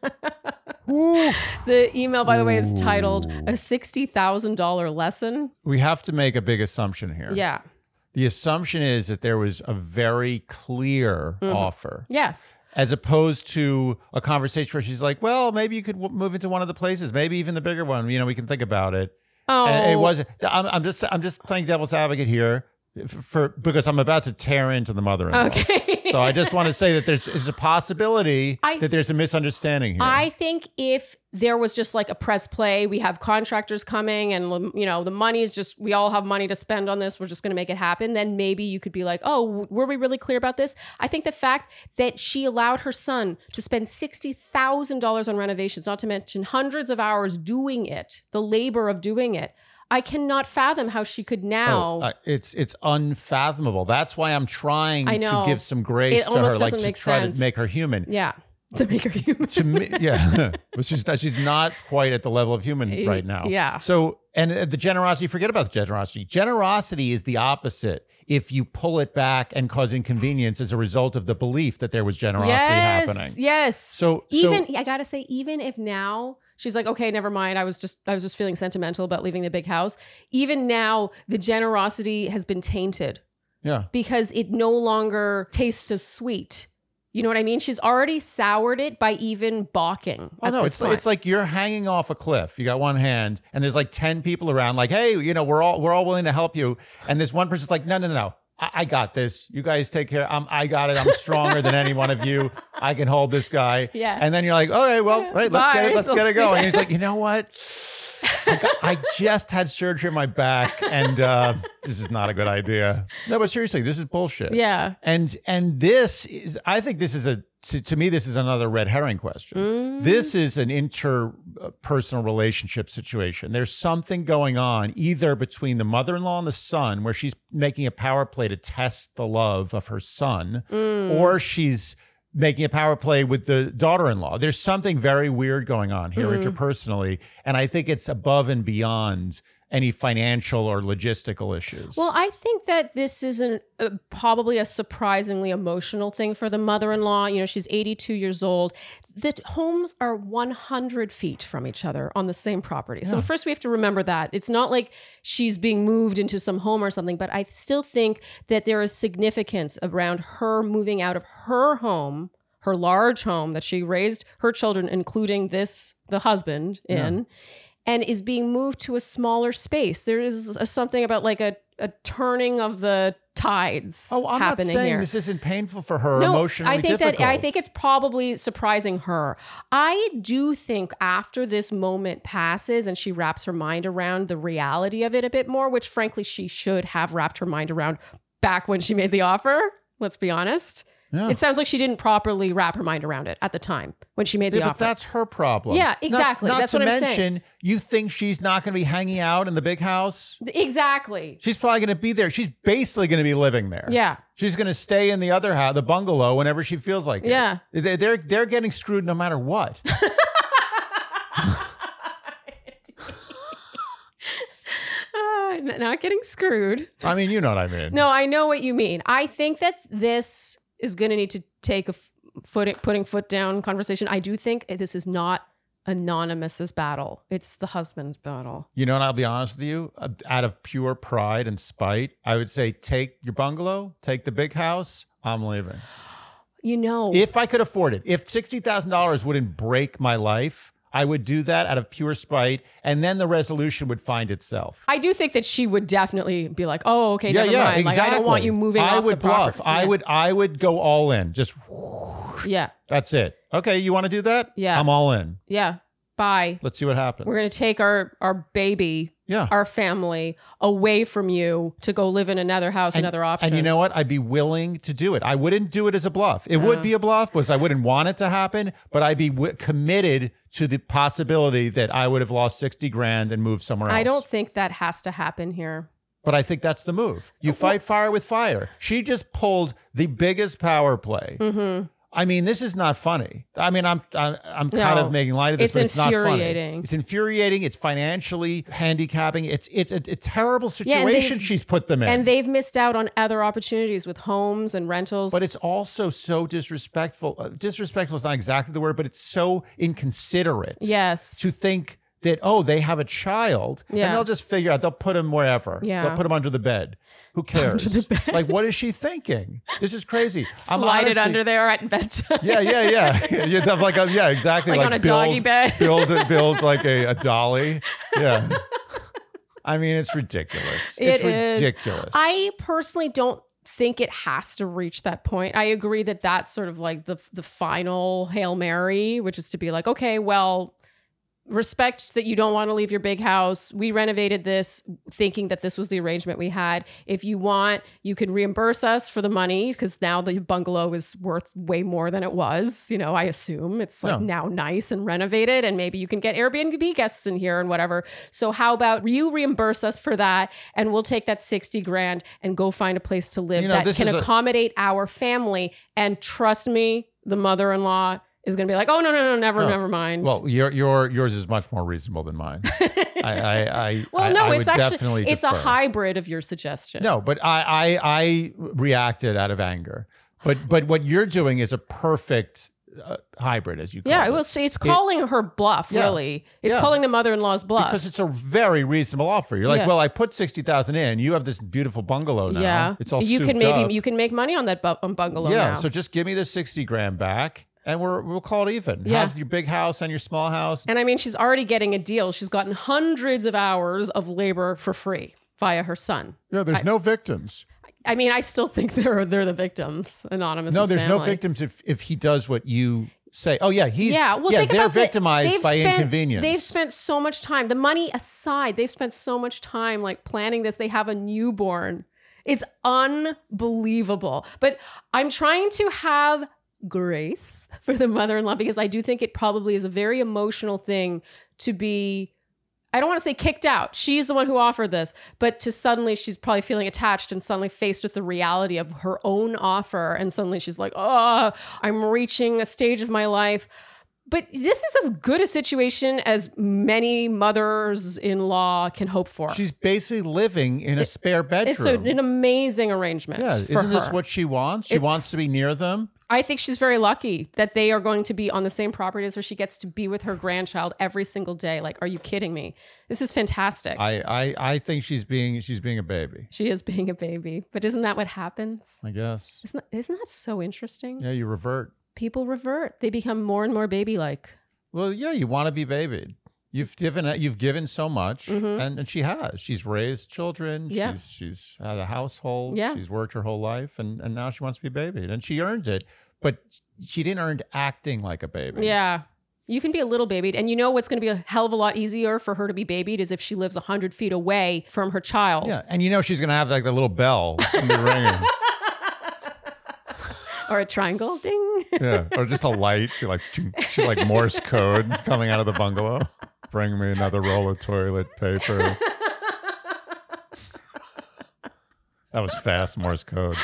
The email, by the way, is titled A $60,000 Lesson. We have to make a big assumption here. Yeah. The assumption is that there was a very clear offer. Yes. As opposed to a conversation where she's like, well, maybe you could move into one of the places, maybe even the bigger one. We can think about it. Oh, And it wasn't. I'm just playing devil's advocate here because I'm about to tear into the mother-in-law. okay. So I just want to say that there's a possibility that there's a misunderstanding here. I think if there was just like a press play, we have contractors coming and, the money is just, we all have money to spend on this, we're just going to make it happen, then maybe you could be like, oh, were we really clear about this? I think the fact that she allowed her son to spend $60,000 on renovations, not to mention hundreds of hours doing it, the labor of doing it, I cannot fathom how she could now. It's unfathomable. That's why I'm trying to give some grace It to almost her, doesn't to make try sense. to make her human. Yeah. To make her human. To me, yeah, but she's not quite at the level of human right now. Yeah. So, and the generosity, forget about the generosity. Generosity is the opposite. If you pull it back and cause inconvenience as a result of the belief that there was generosity happening. Yes. So I gotta say, even if now she's like, okay, never mind. I was just feeling sentimental about leaving the big house. Even now, the generosity has been tainted. Yeah. Because it no longer tastes as sweet. You know what I mean? She's already soured it by even balking. Oh no, it's like you're hanging off a cliff. You got one hand, and there's like 10 people around. Like, hey, we're all willing to help you. And this one person's like, no. I got this. You guys take care. I got it. I'm stronger than any one of you. I can hold this guy. Yeah. And then you're like, okay, well, right, let's get it going. And he's like, you know what? I just had surgery on my back, and this is not a good idea. No, but seriously, this is bullshit. Yeah. And this is, I think this is to me, this is another red herring question. This is an interpersonal relationship situation. There's something going on either between the mother-in-law and the son, where she's making a power play to test the love of her son, or she's making a power play with the daughter-in-law. There's something very weird going on here interpersonally, and I think it's above and beyond any financial or logistical issues. Well, I think that this is probably a surprisingly emotional thing for the mother-in-law. You know, she's 82 years old. The homes are 100 feet from each other on the same property. Yeah. So first we have to remember that. It's not like she's being moved into some home or something, but I still think that there is significance around her moving out of her home, her large home that she raised her children, including the husband in, and is being moved to a smaller space. There is something about like a turning of the tides happening here. I'm not saying this isn't painful for her, emotionally difficult. I think it's probably surprising her. I do think after this moment passes and she wraps her mind around the reality of it a bit more, which frankly she should have wrapped her mind around back when she made the offer, let's be honest. Yeah. It sounds like she didn't properly wrap her mind around it at the time when she made the offer. But that's her problem. Yeah, exactly. That's what I'm saying. Not to mention, you think she's not going to be hanging out in the big house? Exactly. She's probably going to be there. She's basically going to be living there. Yeah. She's going to stay in the other house, the bungalow, whenever she feels like it. Yeah. They're getting screwed no matter what. Not getting screwed. I mean, you know what I mean. No, I know what you mean. I think that this is going to need to take a putting foot down conversation. I do think this is not Anonymous's battle. It's the husband's battle. You know, and I'll be honest with you, out of pure pride and spite, I would say take your bungalow, take the big house, I'm leaving. You know. If I could afford it, if $60,000 wouldn't break my life, I would do that out of pure spite, and then the resolution would find itself. I do think that she would definitely be like, "Oh, okay, never mind. Exactly. Like, I don't want you moving off the property." I would bluff. I would go all in. Just that's it. Okay, you want to do that? Yeah, I'm all in. Yeah. Bye. Let's see what happens. We're going to take our baby, our family away from you to go live in another house, another option. And you know what? I'd be willing to do it. I wouldn't do it as a bluff. It would be a bluff because I wouldn't want it to happen, but I'd be committed to the possibility that I would have lost $60,000 and moved somewhere else. I don't think that has to happen here. But I think that's the move. You fight fire with fire. She just pulled the biggest power play. Mm-hmm. I mean, this is not funny. I mean, I'm kind of making light of this, but it's not funny. It's infuriating. It's financially handicapping. It's a terrible situation she's put them in. And they've missed out on other opportunities with homes and rentals. But it's also so disrespectful. Disrespectful is not exactly the word, but it's so inconsiderate. Yes. To think that, they have a child, and they'll just figure out, they'll put him wherever. Yeah. They'll put him under the bed. Who cares? Under the bed. Like, what is she thinking? This is crazy. Slide it under there at bedtime. Yeah. You'd have exactly. Like on a doggy bed. Build like a dolly. Yeah. I mean, it's ridiculous. It's ridiculous. I personally don't think it has to reach that point. I agree that that's sort of like the final Hail Mary, which is to be like, okay, well, respect that you don't want to leave your big house. We renovated this thinking that this was the arrangement we had. If you want, you can reimburse us for the money because now the bungalow is worth way more than it was. You know, I assume it's now nice and renovated, and maybe you can get Airbnb guests in here and whatever. So how about you reimburse us for that, and we'll take that $60,000 and go find a place to live that can accommodate our family. And trust me, the mother-in-law is going to be like, oh, no, never mind. Well, yours is much more reasonable than mine. It's a hybrid of your suggestion. No, but I reacted out of anger. But what you're doing is a perfect hybrid, as you call it. Yeah, it's calling her bluff, really. It's calling the mother-in-law's bluff. Because it's a very reasonable offer. You're like, well, I put $60,000 in. You have this beautiful bungalow now. Yeah. It's all souped up. You can make money on that bungalow now. Yeah, so just give me the $60,000 back. And we'll call it even. Yeah. Have your big house and your small house. And I mean, she's already getting a deal. She's gotten hundreds of hours of labor for free via her son. Yeah, there's no victims. I mean, I still think they're the victims. Anonymous. No, there's family. no victims if he does what you say. Oh yeah, think they're about victimized by inconvenience. They've spent so much time. The money aside, they've spent so much time like planning this. They have a newborn. It's unbelievable. But I'm trying to have grace for the mother-in-law because I do think it probably is a very emotional thing to be, I don't want to say kicked out. She's the one who offered this, but to suddenly she's probably feeling attached and suddenly faced with the reality of her own offer. And suddenly she's like, oh, I'm reaching a stage of my life. But this is as good a situation as many mothers-in-law can hope for. She's basically living in a spare bedroom. It's an amazing arrangement. Yeah, for isn't this her. what she wants? She wants to be near them. I think she's very lucky that they are going to be on the same property as her. She gets to be with her grandchild every single day. Like, are you kidding me? This is fantastic. I think she's being a baby. She is being a baby, but isn't that what happens? I guess. Isn't that so interesting? Yeah, you revert. People revert. They become more and more baby-like. Well, yeah, you want to be babied. You've given so much, Mm-hmm. and she has. She's raised children. Yeah. She's had a household. Yeah. She's worked her whole life, and now she wants to be babied, and she earned it. But she didn't earn acting like a baby. Yeah. You can be a little babied. And you know what's going to be a hell of a lot easier for her to be babied is if she lives 100 feet away from her child. Yeah, and you know she's gonna have like the little bell in the ringing. Or a triangle. Ding. Yeah, or just a light. She like Morse code coming out of the bungalow. Bring me another roll of toilet paper. That was fast Morse code.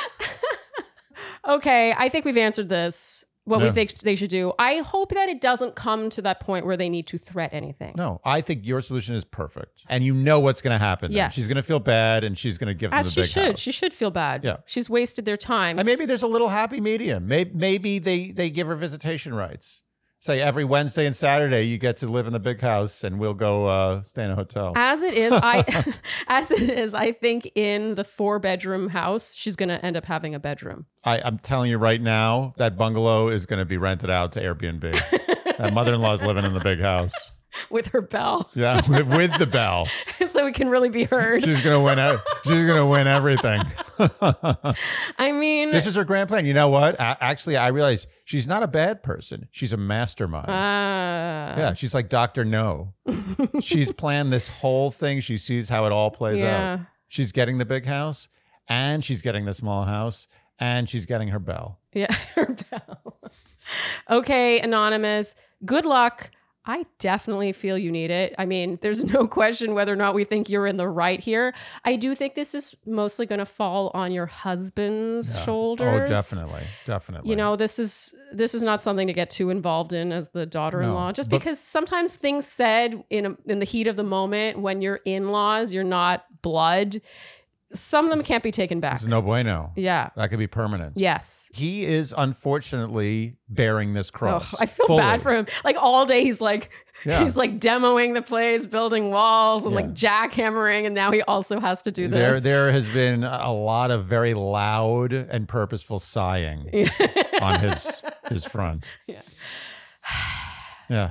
Okay, I think we've answered this. What Yeah. we think they should do. I hope that it doesn't come to that point where they need to threat anything. No, I think your solution is perfect, and you know what's going to happen. Then. Yes. She's going to feel bad, and she's going to give them As the she big should. house. She should feel bad. Yeah. She's wasted their time. And maybe there's a little happy medium. Maybe they give her visitation rights. Say every Wednesday and Saturday you get to live in the big house, and we'll go stay in a hotel. As it is, I think in the 4-bedroom house, she's going to end up having a bedroom. I'm telling you right now, that bungalow is going to be rented out to Airbnb. That mother-in-law's living in the big house. With her bell. Yeah, with the bell. So it can really be heard. She's gonna win. She's gonna win everything. I mean, This is her grand plan. You know what? Actually, I realize she's not a bad person. She's a mastermind. Yeah, she's like Dr. No. She's planned this whole thing. She sees how it all plays Yeah. out. She's getting the big house, and she's getting the small house, and she's getting her bell. yeah, her bell. Okay, Anonymous, good luck. I definitely feel you need it. I mean, there's no question whether or not we think you're in the right here. I do think this is mostly going to fall on your husband's shoulders. Oh, definitely. You know, this is not something to get too involved in as the daughter-in-law. No, just but- because sometimes things said in the heat of the moment when you're in-laws, you're not blood. Some of them can't be taken back. It's no bueno. Yeah. That could be permanent. Yes. He is unfortunately bearing this cross. I feel fully. bad for him. Like all day he's like demoing the place, building walls and like jackhammering, and now he also has to do this. There has been a lot of very loud and purposeful sighing on his front. Yeah. Yeah.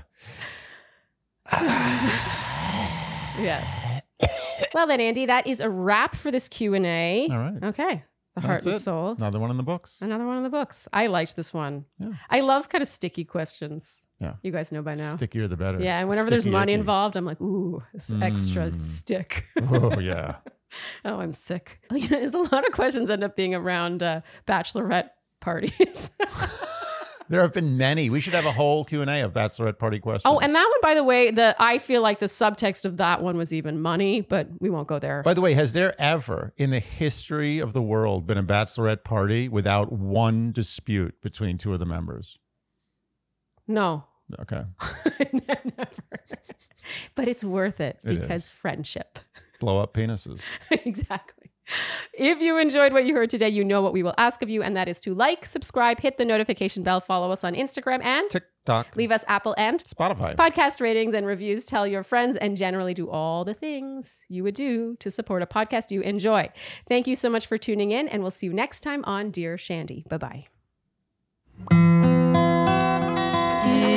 Yes. Well then, Andy, that is a wrap for this Q&A. All right. Okay. The heart That's and it. soul. Another one in the books. Another one in the books. I liked this one. Yeah. I love kind of sticky questions. Yeah. You guys know by now. Stickier the better. Yeah, and whenever there's Sticky money icky. involved, I'm like, ooh, this extra stick. Oh, yeah. Oh, I'm sick. There's a lot of questions end up being around bachelorette parties. There have been many. We should have a whole Q&A of bachelorette party questions. Oh, and that one, by the way, I feel like the subtext of that one was even money, but we won't go there. By the way, has there ever in the history of the world been a bachelorette party without one dispute between two of the members? No. Okay. Never. But it's worth it It because is. friendship. Blow up penises. Exactly. If you enjoyed what you heard today, you know what we will ask of you, and that is to like, subscribe, hit the notification bell, follow us on Instagram, and TikTok. leave us Apple and Spotify. podcast ratings and reviews. Tell your friends and generally do all the things you would do to support a podcast you enjoy. Thank you so much for tuning in, and we'll see you next time on Dear Shandy. Bye-bye.